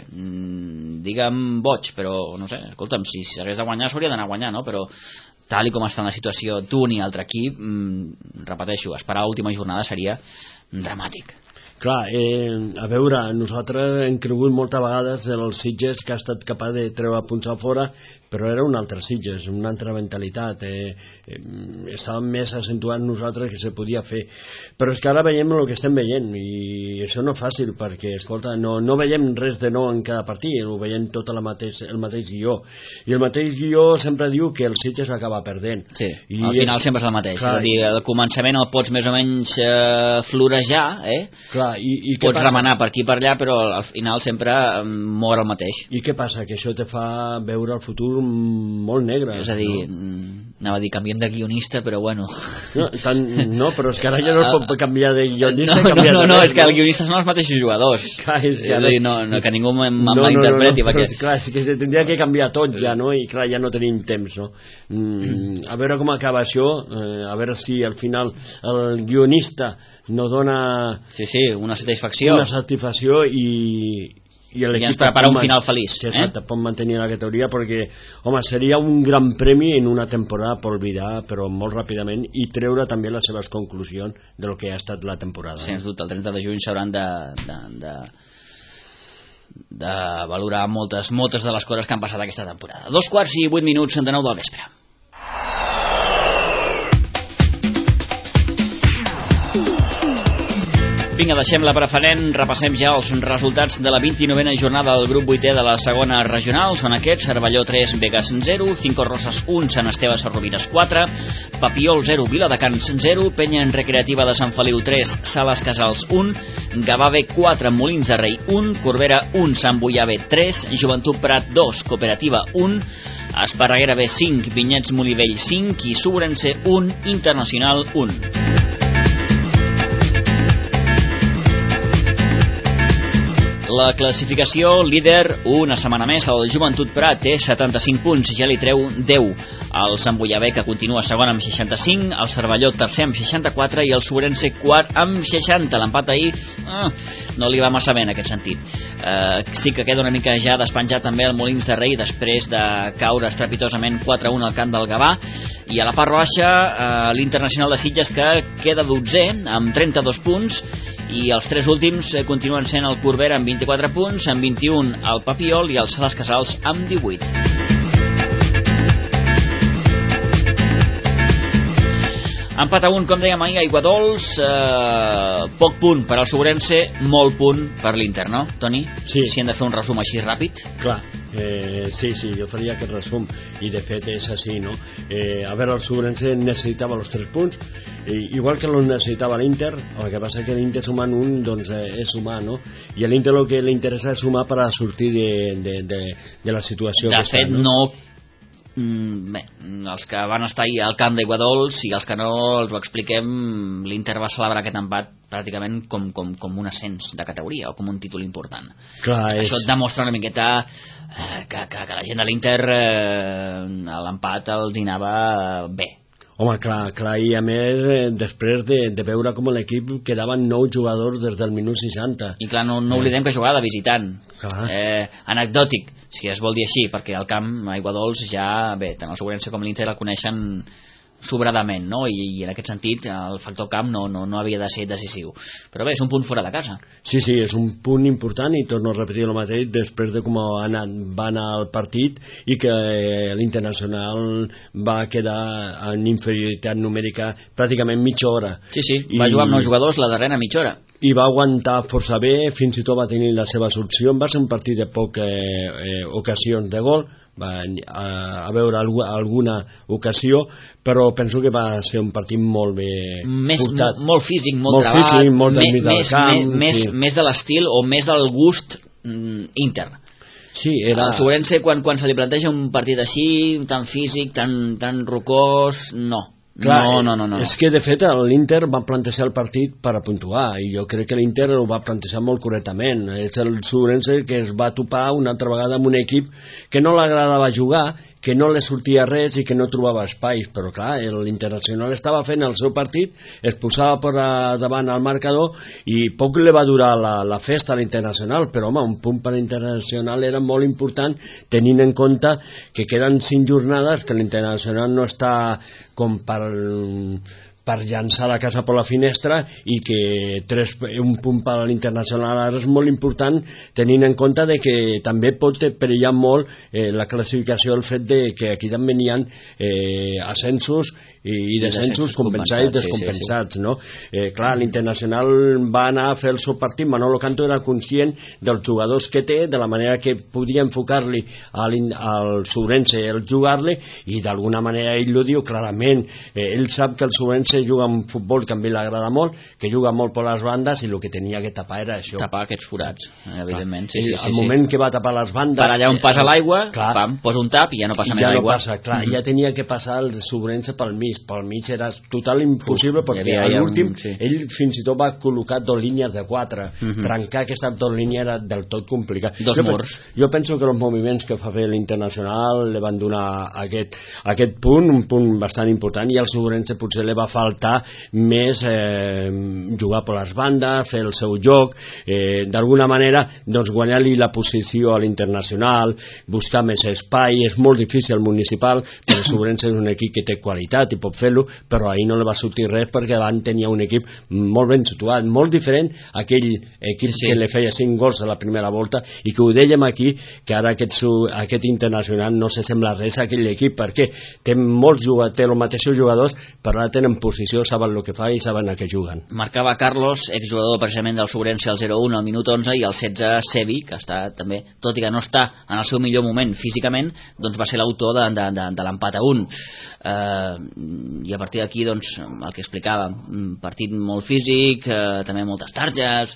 digue'm boig, però no sé, escolta'm, si s'hagués de guanyar s'hauria d'anar a guanyar, no? Però tal i com està en la situació tu ni altre equip, mmm, repeteixo, esperar l'última jornada seria dramàtic. Clar, eh, a veure, nosaltres hem cregut moltes vegades en els Sitges que ha estat capaç de treure punts a fora, però era un altre Sitges, una altra mentalitat, eh, eh, estàvem més accentuats nosaltres que se podia fer, però és que ara veiem el que estem veient i això no és fàcil perquè, escolta, no, no veiem res de nou en cada partit, ho veiem tot el mateix, el mateix guió, i el mateix guió sempre diu que el Sitges acaba perdent. Sí, I al final sempre és el mateix, clar, és a dir, al començament el pots més o menys eh, florejar, eh? Clar, i, i pots remenar per aquí i per allà, però al final sempre mor el mateix. I què passa? Que això te fa veure el futur molt negre. És a dir, no? anava a dir, canviem de guionista, però bueno... No, tant, no però és que ara ja no es pot canviar de guionista. No, no, no, no, res, és que els guionistes són els mateixos jugadors. Clar, és que, és a dir, no, no, que ningú em no, malinterpreti. No, no, no, perquè... clar, és que se tindria que canviar tot ja, no? I clar, ja no tenim temps, no? Mm, a veure com acaba això, eh, a veure si al final el guionista no dona... Sí, sí, una satisfacció. Una satisfacció i... i ens prepara un final feliç, sí, exacte, eh? Pot mantenir la categoria perquè, home, seria un gran premi en una temporada per oblidar, però molt ràpidament, i treure també les seves conclusions de lo que ha estat la temporada. Sens dubte, el trenta de juny s'hauran de, de, de, de valorar moltes, moltes de les coses que han passat aquesta temporada. Dos quarts i vuit minuts de nou del vespre. Vinga, deixem la preferent, repassem ja els resultats de la vint-i-novena jornada del grup vuitè de la segona regional. Són aquests: Cervelló tres, Begas zero, Cinco Rosas un, Sant Esteve Sesrovires quatre, Papiol zero, Viladecans zero, Penya Recreativa de Sant Feliu tres, Sales Casals un, Gavà B quatre, Molins de Rei un, Corbera un, Sant Boià B tres, Joventut Prat dos, Cooperativa un, Esparreguera B cinc, Vinyets Molivell cinc i Sobrense un, Internacional un. La classificació: líder una setmana més el Joventut Prat, té setanta-cinc punts, ja li treu deu el Sant Boià B, que continua segon amb seixanta-cinc, el Cervelló tercer amb seixanta-quatre i el Sobrense quart amb seixanta. L'empat ahir eh, no li va massa bé en aquest sentit. Eh, sí que queda una mica ja despenjat també el Molins de Rei després de caure estrepitosament quatre a un al camp del Gavà. I a la part baixa eh, l'Internacional de Sitges, que queda dotzè amb trenta-dos punts, i els tres últims continuen sent el Corbera amb vint-i-quatre punts, amb vint-i-un el Papiol i el Sales Casals amb divuit. Empat a un, com dèiem ahir, a Aiguadols, eh, poc punt per al Sobrense, molt punt per l'Inter, no, Toni? Sí. Si hem de fer un resum així ràpid. Clar, eh, sí, sí, jo faria aquest resum, i de fet és així, no? Eh, a veure, el Sobrense necessitava els tres punts, i, igual que lo necessitava l'Inter, el que passa que l'Inter sumant un, doncs eh, és sumar, no? I a l'Inter el que li interessa és sumar per a sortir de, de, de, de la situació de que fet, està, no? no bé, els que van estar ahir al camp d'Aiguadols i els que no els ho expliquem, l'Inter va celebrar aquest empat pràcticament com, com, com un ascens de categoria o com un títol important. Clar, és... Això et demostra una miqueta eh, que, que, que la gent de l'Inter eh, l'empat el dinava bé. Home, clar, clar, i a més, eh, després de, de veure com l'equip quedaven nou jugadors des del minut seixanta. I clar, no, no oblidem que jugava de visitant. Eh, anecdòtic, si es vol dir així, perquè el camp Aiguadols ja, bé, tant el Sobrense com l'Inter el coneixen sobradament, no? I, i en aquest sentit el factor camp no, no, no havia de ser decisiu, però bé, és un punt fora de casa. Sí, sí, és un punt important, i torno a repetir el mateix després de com ha anat, va anar el partit i que eh, l'Internacional va quedar en inferioritat numèrica pràcticament mitja hora. Sí, sí, va I... jugar amb nou jugadors la darrera mitja hora i va aguantar força bé, fins i tot va tenir la seva solució. Va ser un partit de poques eh, ocasions de gol, va a, a veure alguna ocasió, però penso que va ser un partit molt bé més, portat. Molt físic, molt, molt trebat, físic, molt me, més, més, camp, més, sí. més de l'estil o més del gust mm, Inter. Sí, era... El Sobrense, quan, quan se li planteja un partit així, tan físic, tan, tan rocós, no. Clar, no, no, no, no. És que de fet l'Inter va plantejar el partit per a puntuar, i jo crec que l'Inter ho va plantejar molt correctament. És el Sobrense que es va topar una altra vegada amb un equip que no l'agradava jugar, que no li sortia res i que no trobava espais, però clar, l'Internacional estava fent el seu partit, es posava per davant al marcador i poc li va durar la, la festa a l'Internacional, però home, un punt per l'Internacional era molt important, tenint en compte que queden cinc jornades, que l'Internacional no està com per per llançar la casa per la finestra, i que tres, un punt per a l'Internacional ara és molt important, tenint en compte de que també pot perillar molt eh, la classificació, el fet de que aquí també n'hi ha eh, ascensos i, i descensos compensats i descompensats, sí, sí, sí. No? Eh, clar, l'Internacional va anar a fer el seu partit, Manolo Canto era conscient dels jugadors que té, de la manera que podia enfocar-li al Sobrense el jugar-li, i d'alguna manera ell ho diu clarament, eh, ell sap que el Sobrense juga un futbol que a mi l'agrada molt, que juga molt per les bandes, i el que tenia que tapar era això. Tapar aquests forats, evidentment. Sí, sí, sí, al sí, moment sí. que va tapar les bandes... Per allà on passa l'aigua, pam, posa un tap i ja no passa més ja l'aigua. No passa, clar, mm-hmm. Ja tenia que passar el Sobrense pel mig. Pel mig era total impossible, Uf, perquè a l'últim sí. ell fins i tot va col·locar dos línies de quatre. Mm-hmm. Trencar aquestes dues línies era del tot complicat. Dos jo, murs. Jo penso que els moviments que fa fer l'Internacional li van donar aquest, aquest punt, un punt bastant important, i el Sobrense potser li va faltar faltar més eh, jugar per les bandes, fer el seu joc, eh, d'alguna manera doncs, guanyar-li la posició a l'internacional, buscar més espai. És molt difícil el municipal, però Sobrense és un equip que té qualitat i pot fer-lo, però ahir no li va sortir res perquè van tenir un equip molt ben situat, molt diferent a aquell equip sí, sí. que li feia cinc gols a la primera volta, i que ho dèiem aquí, que ara aquest, aquest internacional no se sembla res a aquell equip, perquè té molts jugadors, té els mateixos jugadors, però ara tenen posició, saben el que fa i saben a què juguen. Marcava Carlos, exjugador precisament del Sobrense al zero un al minut onze, i el setze Sevi, que està també, tot i que no està en el seu millor moment físicament, doncs va ser l'autor de, de, de, de l'empat a un. Eh, i a partir d'aquí doncs, el que explicava, un partit molt físic, eh, també moltes targes,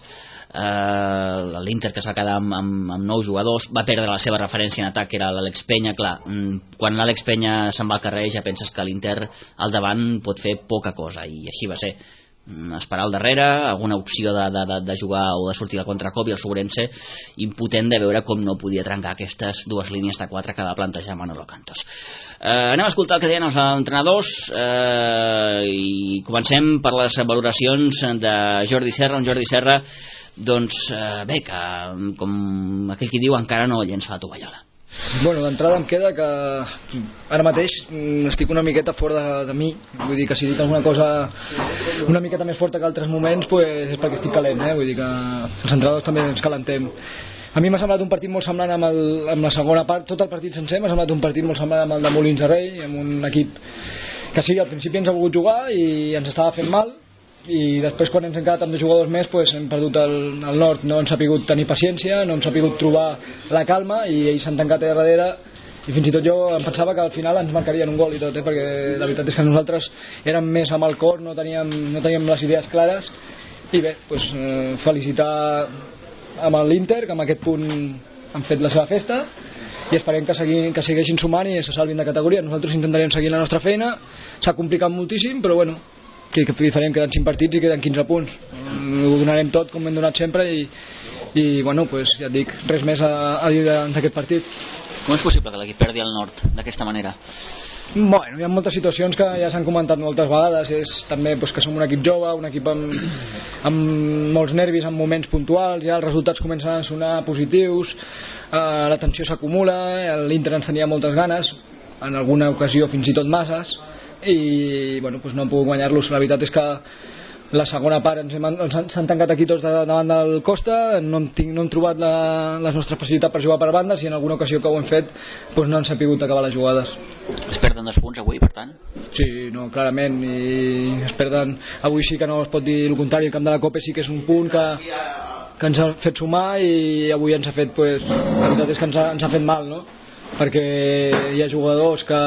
eh, l'Inter que es va quedar amb, amb, amb nou jugadors, va perdre la seva referència en atac, que era l'Àlex Penya. Clar, quan l'Àlex Penya se'n va al carrer ja penses que l'Inter al davant pot fer poca cosa, i així va ser. Esperar al darrere, alguna opció de, de, de jugar o de sortir al contracop, i el Sobrense impotent de veure com no podia trencar aquestes dues línies de quatre que va plantejar Manolo Cantos. Eh, anem a escoltar el que deien els entrenadors, eh, i comencem per les valoracions de Jordi Serra. Un Jordi Serra, doncs eh, bé, que com aquell qui diu encara no llença la tovallola. Bueno, d'entrada em queda que ara mateix estic una miqueta fora de, de mi, vull dir que si dic alguna cosa una miqueta més forta que altres moments, pues és perquè estic calent, eh? Vull dir que els entrenadors també ens calentem. A mi m'ha semblat un partit molt semblant amb, el, amb la segona part, tot el partit sencer m'ha semblat un partit molt semblant amb el de Molins de Rei, amb un equip que sí, al principi ens ha volgut jugar i ens estava fent mal, i després quan ens hem quedat amb dos jugadors més pues hem perdut el, el nord, no hem sapigut tenir paciència, no hem sapigut trobar la calma, i ells s'han tancat allà darrere, i fins i tot jo em pensava que al final ens marcarien un gol i tot, eh? Perquè la veritat és que nosaltres érem més amb el cor, no teníem, no teníem les idees clares, i bé, pues, eh, felicitar amb l'Inter, que amb aquest punt han fet la seva festa, i esperem que, seguin, que segueixin sumant i se salvin de categoria. Nosaltres intentarem seguir la nostra feina, s'ha complicat moltíssim, però bueno, que, que farem, queden cinc partits i queden quinze punts, ho donarem tot com hem donat sempre, i, i bueno, pues, ja et dic, res més a, a dir d'aquest partit. Com és possible que l'equip perdi el nord d'aquesta manera? Bueno, hi ha moltes situacions que ja s'han comentat moltes vegades, és també pues, que som un equip jove, un equip amb, amb molts nervis en moments puntuals, ja els resultats comencen a sonar positius, eh, la tensió s'acumula, l'Inter ens tenia moltes ganes, en alguna ocasió fins i tot masses, i bueno, pues no hem pogut guanyar-los. La veritat és que la segona part ens hem, ens s'han tancat aquí tots davant del Costa, no hem, tinc, no hem trobat la, les nostres facilitats per jugar per bandes, i en alguna ocasió que ho hem fet pues no han sapigut acabar les jugades. Es perden dos punts avui, per tant? Sí, no, clarament, i es perden. Avui sí que no es pot dir el contrari, el camp de la Copa sí que és un punt que, que ens ha fet sumar, i avui ens ha fet, pues, la veritat és que ens ha, ens ha fet mal, no? Perquè hi ha jugadors que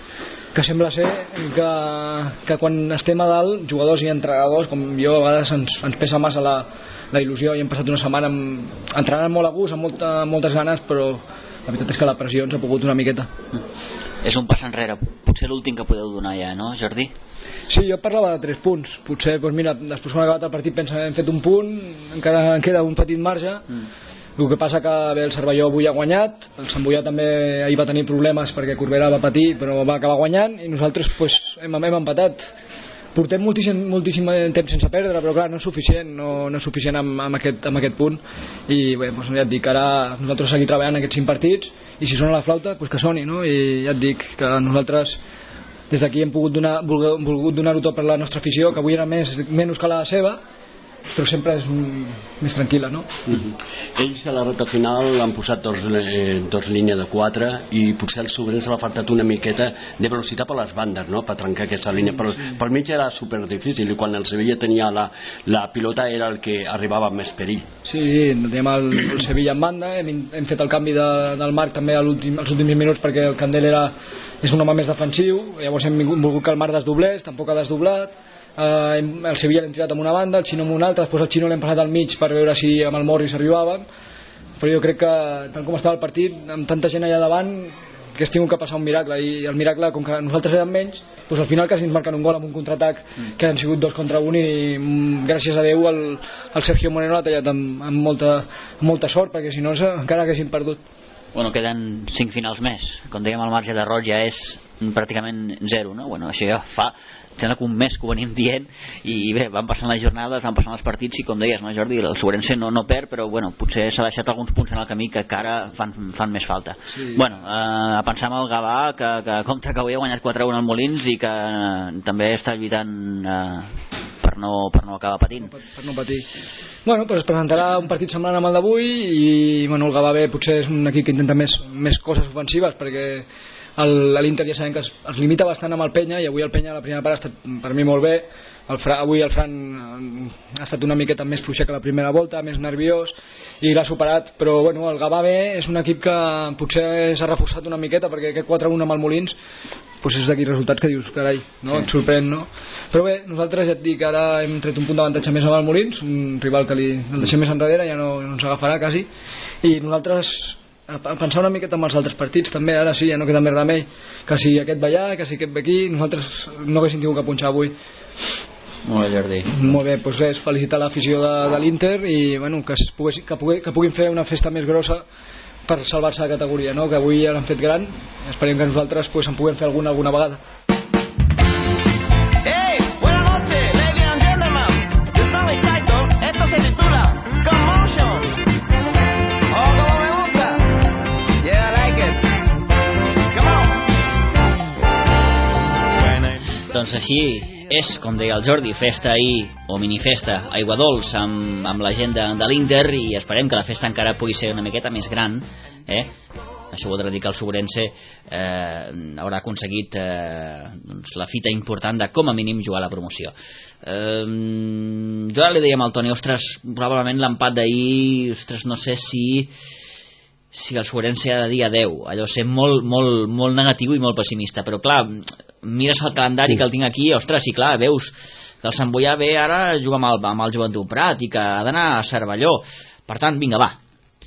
que sembla ser que, que quan estem a dalt, jugadors i entrenadors com jo, a vegades ens, ens pesa massa la, la il·lusió, i hem passat una setmana amb, entrenant molt a gust, amb molta, moltes ganes, però la veritat és que la pressió ens ha pogut una miqueta. Mm. És un pas enrere, potser l'últim que podeu donar ja, no, Jordi? Sí, jo parlava de tres punts, potser, doncs mira, després quan ha acabat el partit pensa que hem fet un punt, encara queda un petit marge. Mm. El que passa que bé, el Cervelló avui ha guanyat, el Sant Boià també ahir va tenir problemes perquè Corbera va patir, però va acabar guanyant, i nosaltres pues, hem, hem empatat. Portem moltíssim, moltíssim temps sense perdre, però clar, no és suficient, no, no és suficient amb, amb, aquest, amb aquest punt, i bé, doncs, ja et dic, ara nosaltres seguim treballant aquests cinc partits, i si sona la flauta, doncs que soni, no? I ja et dic que nosaltres des d'aquí hem pogut donar, volgut donar-ho tot per la nostra afició, que avui era més, menys que la seva, però sempre és més tranquil·la, no? Mm-hmm. Ells a la reta final han posat dos, eh, dos línies de quatre, i potser el Sobrense l'ha faltat una miqueta de velocitat per les bandes, no?, per trencar aquesta línia, però per mig era super difícil, i quan el Sevilla tenia la, la pilota era el que arribava amb més perill. Sí, teníem el, el Sevilla en banda, hem, hem fet el canvi de, del Marc també als últims minuts, perquè el Candel era, és un home més defensiu, llavors hem volgut que el Marc desdoblés, tampoc ha desdoblat. Uh, el Sevilla l'hem tirat amb una banda, el Xino amb una altra, després el Xino l'hem passat al mig per veure si amb el Morris arribàvem, però jo crec que tal com estava el partit, amb tanta gent allà davant, que es tingut que passar un miracle, i el miracle, com que nosaltres érem menys, doncs al final quasi ens marquen un gol amb un contraatac, mm. que han sigut dos contra un, i gràcies a Déu el, el Sergio Moreno l'ha tallat amb, amb, molta, amb molta sort, perquè si no encara haguéssim perdut. Bueno, queden cinc finals més, com dèiem el marge de roig ja és pràcticament zero, no? Bueno, això ja fa sembla que un mes que ho venim dient i bé, van passant les jornades, van passant els partits i com deies, no Jordi, el Sobrense no, no perd, però bueno, potser s'ha deixat alguns punts en el camí que encara fan, fan més falta. Sí. Bueno, eh, a pensar en el Gavà que, que compte que avui ha guanyat quatre a un al Molins i que eh, també està lluitant eh, per, no, per no acabar patint. Per, per no patir. Bueno, pues es presentarà un partit semblant amb el d'avui i bueno, el Gavà bé potser és un equip que intenta més, més coses ofensives perquè l'Inter ja sabem que es, es limita bastant amb el Penya i avui el Penya la primera part ha estat per mi molt bé. El Fra, avui el Fran ha estat una miqueta més fluixer que la primera volta, més nerviós i l'ha superat, però bueno, el Gavà bé és un equip que potser s'ha reforçat una miqueta perquè aquest quatre a un amb el Molins pues és d'aquells resultats que dius, carai, no? Sí. Et sorprèn, no? Però bé, nosaltres ja et dic, ara hem tret un punt d'avantatge més amb el Molins, un rival que li el deixem més enrere, ja no, no ens agafarà quasi, i nosaltres a pensar una miqueta en els altres partits també, ara sí, ja no queda més remei que si aquest va allà, que si aquest ve aquí nosaltres no haguéssim tingut que punxar avui. Molt bé, Jordi. Molt bé, doncs és felicitar l'afició de, de l'Inter i bueno, que, es pugui, que, pugui, que puguin fer una festa més grossa per salvar-se de categoria, no? Que avui ja l'han fet gran, esperem que nosaltres pues, en puguem fer alguna alguna vegada. Hey, buenas noches, ladies and gentlemen. Yo soy Taito, esto se titula Commotion. Doncs així és, com deia el Jordi, festa ahir, o minifesta, aigua dolç amb, amb la gent de, de l'Inter i esperem que la festa encara pugui ser una miqueta més gran, eh? Això voldrà dir que el Sobrense eh, haurà aconseguit eh, doncs, la fita important de com a mínim jugar a la promoció. Eh, jo ara li dèiem al Toni, ostres, probablement l'empat d'ahir, ostres, no sé si si el Sobrense ha de dir adeu, allò ser molt, molt, molt negatiu i molt pessimista, però clar, mires el calendari que el tinc aquí, ostres, i clar, veus que el Sant Boià ve ara a jugar amb el, amb el Joventut Prat i que ha d'anar a Cervelló, per tant, vinga, va,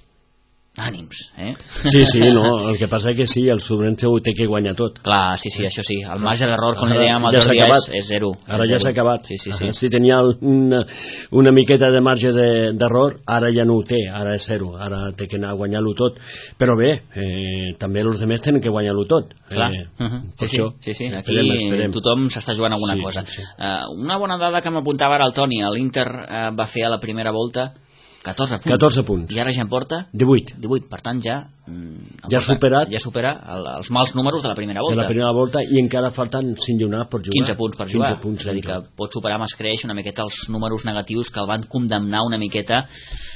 ànims, eh? Sí, sí, no, el que passa és que sí, el Sobrense ho té que guanyar tot. Clar, sí, sí, això sí, el marge d'error, com li dèiem amb el Jordi, ja és, és zero. Ara ja s'ha acabat. Sí, sí, sí. Si tenia una, una miqueta de marge d'error, de, ara ja no ho té, ara és zero, ara té que anar a guanyar-lo tot. Però bé, eh, també els altres tenen que guanyar-lo tot. Clar, eh, uh -huh. sí, sí, sí, sí, aquí esperem, esperem. tothom s'està jugant alguna sí, cosa. Sí. Uh, una bona dada que m'apuntava ara el Toni, l'Inter uh, va fer a la primera volta catorze punts. catorze punts. I ara ja en porta divuit. divuit, per tant ja ja ha superat ja supera el, els mals números de la primera volta. De la primera volta i encara falten sin Llonar per jugar. quinze punts per jugar. Punts és a dir que pot superar amb escreix una miqueta els números negatius que el van condemnar una miqueta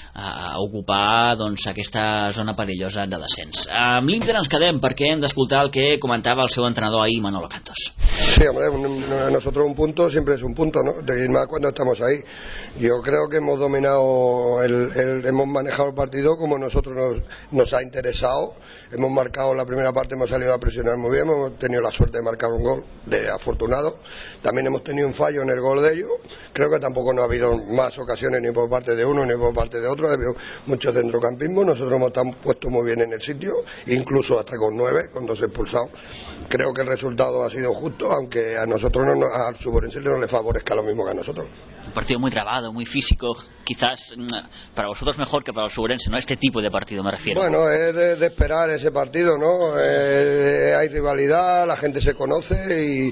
a ocupar doncs, aquesta zona perillosa de descens. Amb l'Inter ens quedem perquè hem d'escoltar el que comentava el seu entrenador ahí, Manolo Cantos. Sí, hombre, a nosotros un punto siempre es un punto, ¿no? De más cuando estamos ahí. Yo creo que hemos dominado, el, el, hemos manejado el partido como nosotros nos, nos ha interesado. Hemos marcado la primera parte, hemos salido a presionar muy bien, hemos tenido la suerte de marcar un gol de afortunado. También hemos tenido un fallo en el gol de ellos. Creo que tampoco no ha habido más ocasiones ni por parte de uno ni por parte de otro. Ha habido mucho centrocampismo. Nosotros hemos estado puesto muy bien en el sitio, incluso hasta con nueve, con dos expulsados. Creo que el resultado ha sido justo, aunque a nosotros no, al Sobrense no le favorezca lo mismo que a nosotros. Un partido muy trabado, muy físico, quizás para vosotros mejor que para el Sobrense, ¿no? Este tipo de partido me refiero. Bueno, es de, de esperar ese partido, ¿no? Eh, hay rivalidad, la gente se conoce y,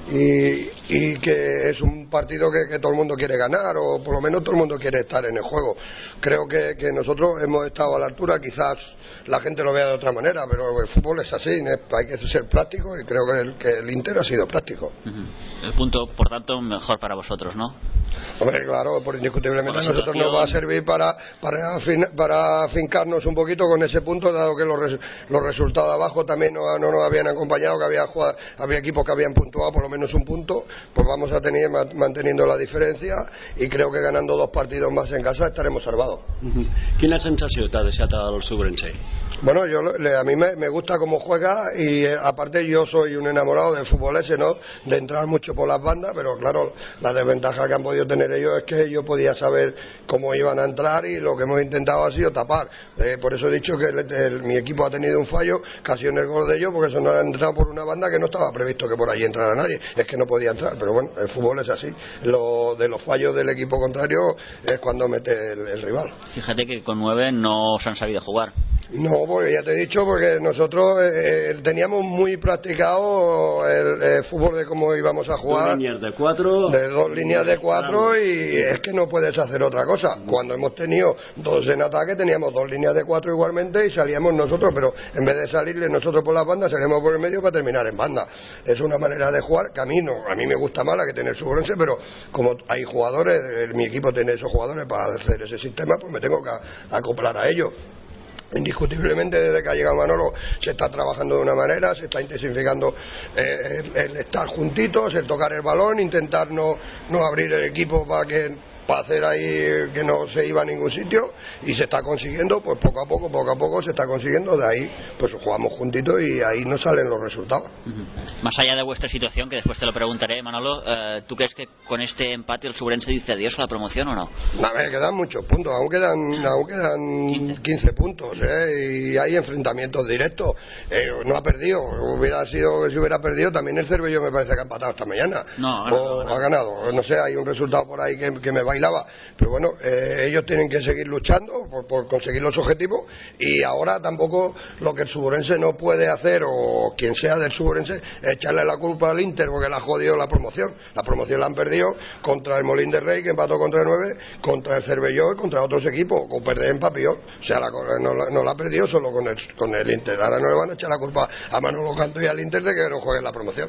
y, y que es un partido que, que todo el mundo quiere ganar, o por lo menos todo el mundo quiere estar en el juego. Creo que, que nosotros hemos estado a la altura, quizás la gente lo vea de otra manera, pero el fútbol es así, hay que ser práctico y creo que el, que el Inter ha sido práctico. Uh-huh. El punto, por tanto, mejor para vosotros, ¿no? Hombre, claro, por indiscutiblemente a nosotros nos va a servir para, para, afin, para afincarnos un poquito con ese punto, dado que los, res, los resultados de abajo también no, no nos habían acompañado, que había, jugado, había equipos que habían puntuado por lo menos un punto, pues vamos a tener manteniendo la diferencia y creo que ganando dos partidos más en casa estaremos salvados. Uh-huh. Quina sensació t'ha deixat el Sobrense? Bueno, yo le, a mí me, me gusta cómo juega y eh, aparte yo soy un enamorado del fútbol ese, ¿no? De entrar mucho por las bandas, pero claro, la desventaja que han podido tener ellos es que yo podía saber cómo iban a entrar y lo que hemos intentado ha sido tapar. Eh, por eso he dicho que el, el, mi equipo ha tenido un fallo casi en el gol de ellos, porque se nos han entrado por una banda que no estaba previsto que por ahí entrara nadie, es que no podía entrar, pero bueno, el fútbol es así. Lo de los fallos del equipo contrario es cuando mete el, el rival. Fíjate que con nueve no se han sabido jugar. No, No, porque ya te he dicho, porque nosotros eh, teníamos muy practicado el, el fútbol de cómo íbamos a jugar. Dos líneas de cuatro. De dos líneas de cuatro y es que no puedes hacer otra cosa. Cuando hemos tenido dos en ataque, teníamos dos líneas de cuatro igualmente y salíamos nosotros, pero en vez de salirle nosotros por las bandas, salíamos por el medio para terminar en banda. Es una manera de jugar que a mí no, a mí me gusta más la que tiene el Suburense, pero como hay jugadores, mi equipo tiene esos jugadores para hacer ese sistema, pues me tengo que acoplar a ellos. Indiscutiblemente desde que ha llegado Manolo se está trabajando de una manera, se está intensificando eh, el, el estar juntitos, el tocar el balón, intentar no, no abrir el equipo para que para hacer ahí que no se iba a ningún sitio, y se está consiguiendo, pues poco a poco, poco a poco se está consiguiendo. De ahí pues jugamos juntitos y ahí nos salen los resultados. Uh-huh. Más allá de vuestra situación, que después te lo preguntaré, Manolo, eh, ¿tú crees que con este empate el Suburense dice adiós a la promoción o no? A ver, quedan muchos puntos, aún quedan, aún quedan quince puntos, ¿eh? Y hay enfrentamientos directos. Eh, no ha perdido, hubiera sido que si hubiera perdido también el Cervello me parece que ha empatado esta mañana. No, o no, ha ganado, no sé, hay un resultado por ahí que, que me bailaba, pero bueno, eh, ellos tienen que seguir luchando por, por conseguir los objetivos, y ahora tampoco lo que el Suburense no puede hacer, o quien sea del Suburense, es echarle la culpa al Inter porque le ha jodido la promoción. La promoción la han perdido contra el Molín de Rey, que empató contra el nueve, contra el Cervelló y contra otros equipos, con perder en Papiol. O sea, la, no, no la ha perdido solo con el, con el Inter. Ahora no le van a echar la culpa a Manolo Canto y al Inter de que no jueguen la promoción.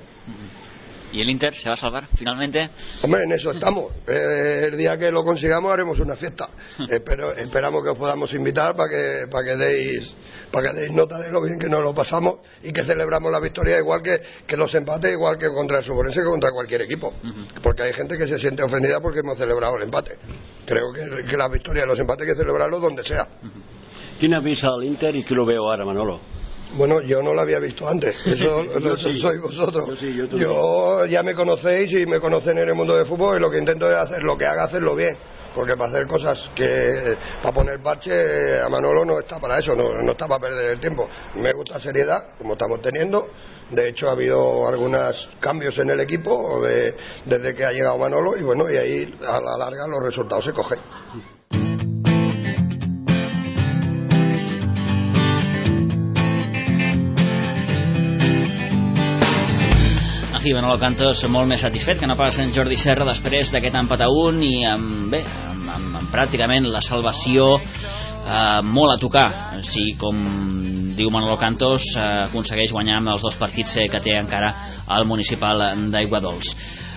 ¿Y el Inter se va a salvar finalmente? Hombre, en eso estamos. Eh, el día que lo consigamos haremos una fiesta. Espero, esperamos que os podamos invitar para que para que deis para que deis nota de lo bien que nos lo pasamos y que celebramos la victoria igual que, que los empates, igual que contra el Suburense, que contra cualquier equipo. Uh-huh. Porque hay gente que se siente ofendida porque hemos celebrado el empate. Creo que, que la victoria y los empates hay que celebrarlos donde sea. Uh-huh. ¿Quién avisa al Inter y quién lo veo ahora, Manolo? Bueno, yo no lo había visto antes, eso lo sí. sois vosotros. Yo, sí, yo, yo ya me conocéis y me conocen en el mundo del fútbol, y lo que intento es hacer lo que haga, hacerlo bien. Porque para hacer cosas que para poner parche, a Manolo no está para eso, no, no está para perder el tiempo. Me gusta seriedad, como estamos teniendo. De hecho, ha habido algunos cambios en el equipo de, desde que ha llegado Manolo, y bueno, y ahí a la larga los resultados se cogen. I Manolo Cantos molt més satisfet que no pas en Jordi Serra després d'aquest empat a un, i amb, bé, amb, amb, amb pràcticament la salvació eh, molt a tocar. Si, com diu Manolo Cantos, eh, aconsegueix guanyar amb els dos partits eh, que té encara al municipal d'Aiguadols.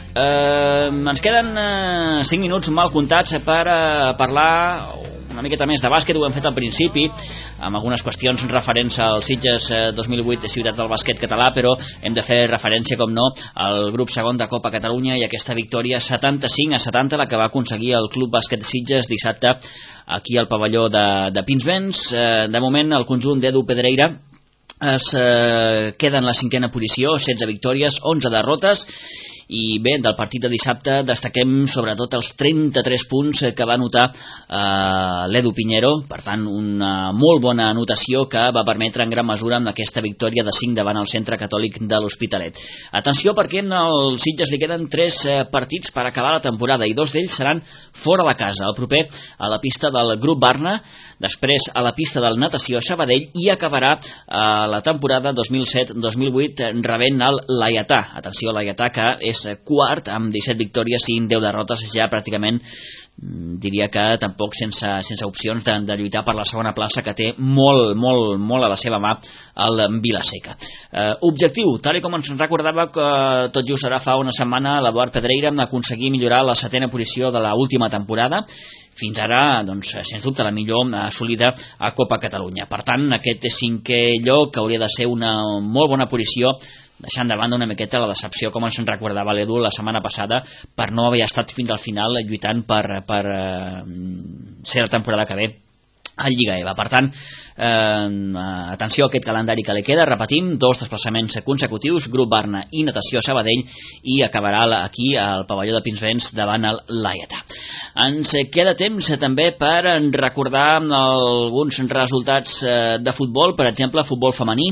Eh, ens queden eh, cinc minuts mal comptats per eh, parlar una miqueta més de bàsquet. Ho hem fet al principi amb algunes qüestions referents al Sitges dos mil vuit de Ciutat del Bàsquet Català, però hem de fer referència, com no, al grup segon de Copa Catalunya i aquesta victòria setanta-cinc a setanta, la que va aconseguir el Club Bàsquet Sitges dissabte aquí al pavelló de, de Pinsbens. Eh, de moment el conjunt d'Edu Pedreira es eh, queda en la cinquena posició, setze victòries, onze derrotes. I bé, del partit de dissabte destaquem sobretot els trenta-tres punts que va anotar eh, l'Edu Piñero, per tant una molt bona anotació que va permetre en gran mesura amb aquesta victòria de cinc davant el Centre Catòlic de l'Hospitalet. Atenció, perquè al Sitges li queden tres eh, partits per acabar la temporada, i dos d'ells seran fora de casa, el proper a la pista del Grup Barna, després a la pista del Natació Sabadell, i acabarà eh, la temporada dos mil set dos mil vuit rebent el Laietà. Atenció, el Laietà, que és quart amb disset victòries i deu derrotes, ja pràcticament diria que tampoc sense, sense opcions de, de lluitar per la segona plaça, que té molt, molt, molt a la seva mà el Vilaseca. Eh, objectiu, tal com ens recordava que tot just serà fa una setmana l'Eduard Pedreira, aconseguir millorar la setena posició de l'última temporada, fins ara, doncs, sens dubte la millor assolida a Copa Catalunya. Per tant, aquest cinquè lloc hauria de ser una molt bona posició, deixant de banda una miqueta la decepció, com ens recordava l'Edu la setmana passada, per no haver estat fins al final lluitant per, per eh, ser la temporada que ve a Lliga EVA. Per tant, eh, atenció a aquest calendari que li queda. Repetim, dos desplaçaments consecutius, Grup Barna i Natació Sabadell, i acabarà aquí al pavelló de Pinsbens davant el Laietà. Ens queda temps també per recordar alguns resultats de futbol, per exemple futbol femení.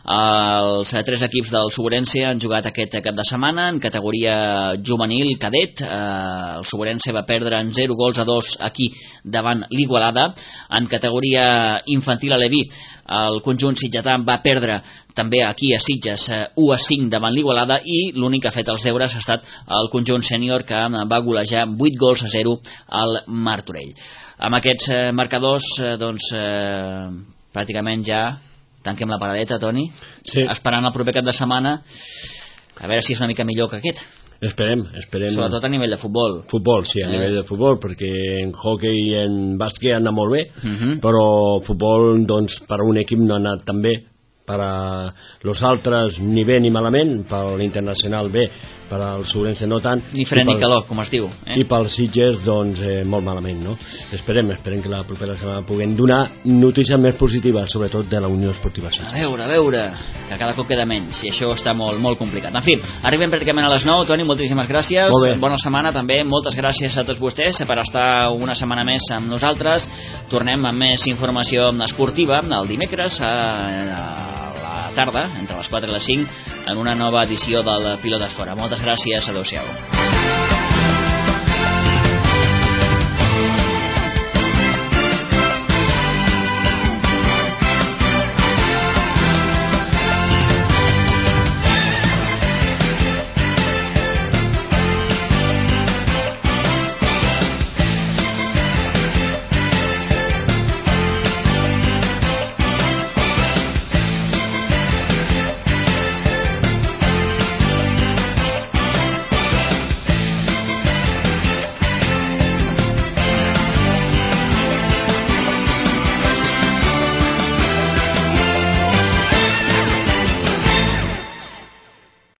Els tres equips del Suburense han jugat aquest cap de setmana en categoria juvenil cadet. El Suburense va perdre en zero gols a dos aquí davant l'Igualada. En categoria infantil Vilaleví. El conjunt sitgetà va perdre també aquí a Sitges u a cinc davant l'Igualada, i l'únic que ha fet els deures ha estat el conjunt sènior, que va golejar vuit gols a zero al Martorell. Amb aquests eh, marcadors eh, doncs eh, pràcticament ja tanquem la paradeta, Toni, sí. Esperant el proper cap de setmana a veure si és una mica millor que aquest. Esperem, esperem. Sobretot a nivell de futbol. Futbol, sí, a eh. nivell de futbol, perquè en hockey i en bàsquet han anat molt bé, uh -huh. però futbol, doncs, per a un equip no ha anat tan bé. Per a los altres ni bé ni malament, per l'internacional bé, per al Sobrense no tant, ni fred ni calor, com es diu, eh? I pels Sitges doncs eh, molt malament, no? Esperem, esperem que la propera setmana puguem donar notícies més positives, sobretot de la Unió Esportiva Sitges. A veure, a veure, que cada cop queda menys, i això està molt, molt complicat. En fi, arribem pràcticament a les nou. Toni, moltíssimes gràcies, bona setmana també, moltes gràcies a tots vostès per estar una setmana més amb nosaltres. Tornem amb més informació esportiva el dimecres a, a la tarda, entre les quatre i les cinc, en una nova edició del Pilotes Fora. Moltes gràcies, adeu-siau.